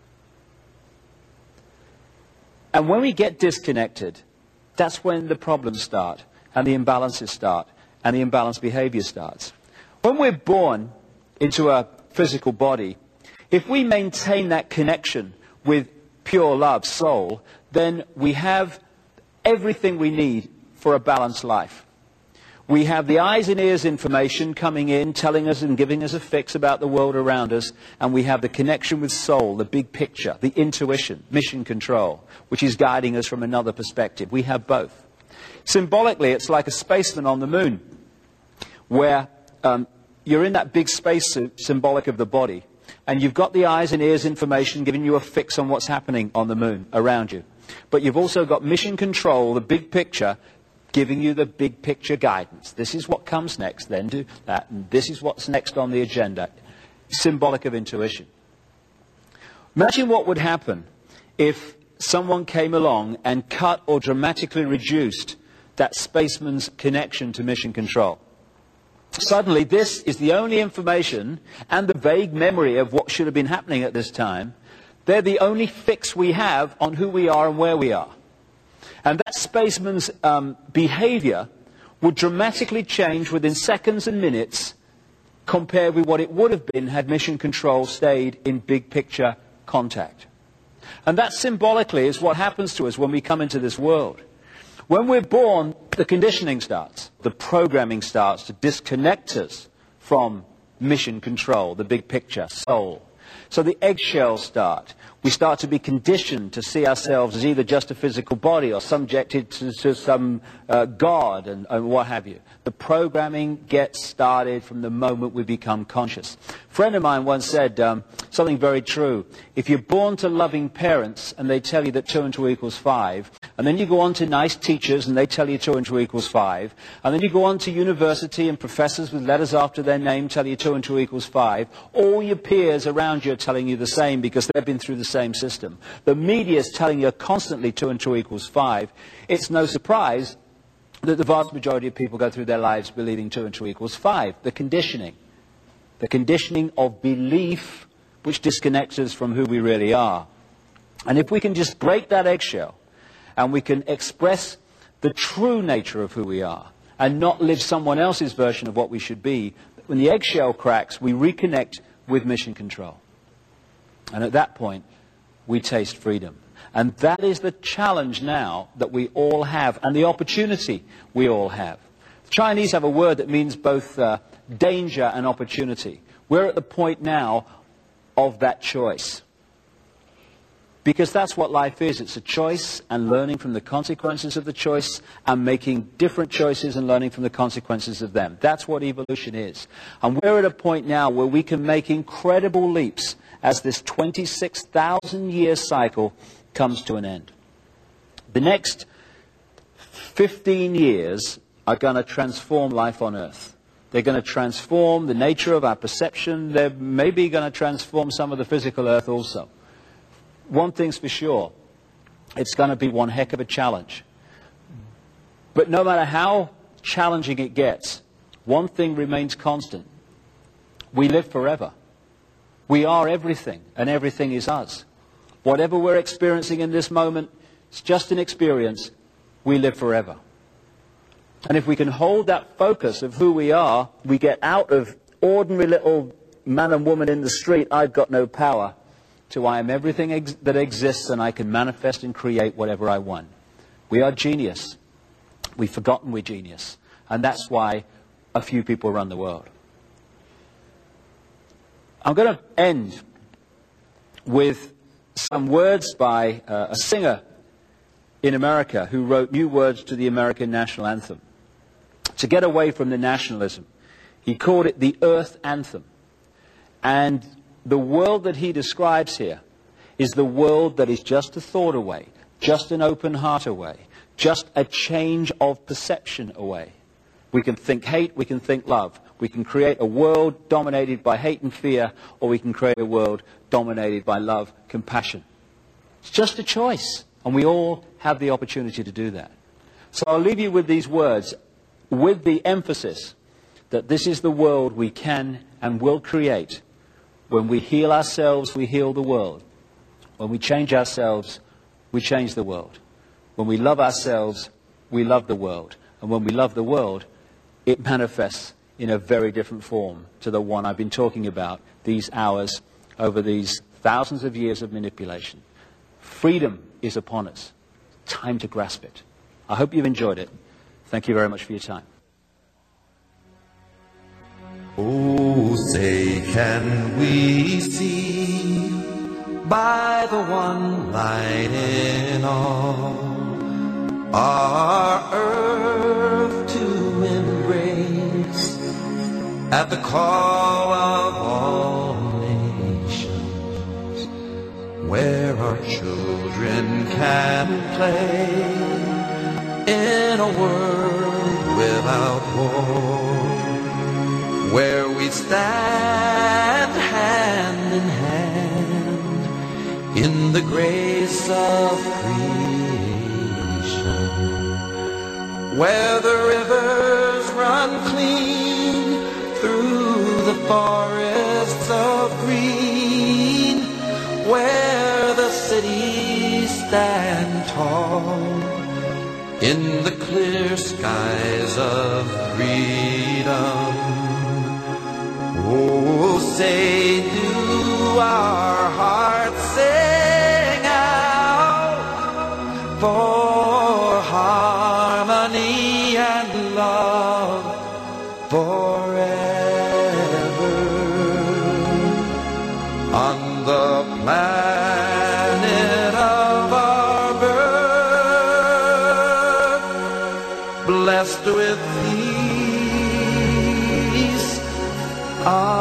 And when we get disconnected, that's when the problems start, and the imbalances start, and the imbalanced behavior starts. When we're born into a physical body, if we maintain that connection with pure love, soul, then we have everything we need for a balanced life. We have the eyes and ears information coming in, telling us and giving us a fix about the world around us, and we have the connection with soul, the big picture, the intuition, mission control, which is guiding us from another perspective. We have both. Symbolically, it's like a spaceman on the moon, where you're in that big spacesuit, symbolic of the body, and you've got the eyes and ears information giving you a fix on what's happening on the moon around you. But you've also got mission control, the big picture, giving you the big picture guidance. This is what comes next, then do that, and this is what's next on the agenda. Symbolic of intuition. Imagine what would happen if someone came along and cut or dramatically reduced that spaceman's connection to mission control. Suddenly, this is the only information and the vague memory of what should have been happening at this time. They're the only fix we have on who we are and where we are. And that spaceman's behavior would dramatically change within seconds and minutes compared with what it would have been had mission control stayed in big picture contact. And that symbolically is what happens to us when we come into this world. When we're born, the conditioning starts, the programming starts to disconnect us from mission control, the big picture, soul. So the eggshells start. We start to be conditioned to see ourselves as either just a physical body or subjected to some God and what have you. The programming gets started from the moment we become conscious. A friend of mine once said something very true. If you're born to loving parents and they tell you that 2 and 2 equals 5, and then you go on to nice teachers and they tell you 2 and 2 equals 5, and then you go on to university and professors with letters after their name tell you 2 and 2 equals 5, all your peers around you are telling you the same because they've been through the same system. The media is telling you constantly 2 and 2 equals 5. It's no surprise that the vast majority of people go through their lives believing 2 and 2 equals 5. The conditioning of belief which disconnects us from who we really are. And if we can just break that eggshell and we can express the true nature of who we are and not live someone else's version of what we should be, when the eggshell cracks, we reconnect with mission control. And at that point, we taste freedom. And that is the challenge now that we all have, and the opportunity we all have. The Chinese have a word that means both danger and opportunity. We're at the point now of that choice. Because that's what life is. It's a choice and learning from the consequences of the choice and making different choices and learning from the consequences of them. That's what evolution is. And we're at a point now where we can make incredible leaps as this 26,000-year cycle comes to an end. The next 15 years are going to transform life on Earth. They're going to transform the nature of our perception. They're maybe going to transform some of the physical Earth also. One thing's for sure, it's going to be one heck of a challenge. But no matter how challenging it gets, one thing remains constant. We live forever. We are everything, and everything is us. Whatever we're experiencing in this moment, it's just an experience. We live forever. And if we can hold that focus of who we are, we get out of ordinary little man and woman in the street, I've got no power, to I am everything that exists and I can manifest and create whatever I want. We are genius. We've forgotten we're genius. And that's why a few people run the world. I'm going to end with some words by a singer in America who wrote new words to the American national anthem. To get away from the nationalism, he called it the Earth Anthem. And the world that he describes here is the world that is just a thought away, just an open heart away, just a change of perception away. We can think hate, we can think love. We can create a world dominated by hate and fear, or we can create a world dominated by love, compassion. It's just a choice, and we all have the opportunity to do that. So I'll leave you with these words, with the emphasis that this is the world we can and will create. When we heal ourselves, we heal the world. When we change ourselves, we change the world. When we love ourselves, we love the world. And when we love the world, it manifests in a very different form to the one I've been talking about these hours over these thousands of years of manipulation. Freedom is upon us. Time to grasp it. I hope you've enjoyed it. Thank you very much for your time. Oh, say can we see by the one light in all our earth to embrace at the call of all nations, where our children can play in a world without war, where we stand hand in hand in the grace of creation, where the rivers run clean through the forests of green, where the cities stand tall in the clear skies of freedom. Oh, say, do our hearts sing out for harmony and love forever on the planet of our birth, blessed with peace.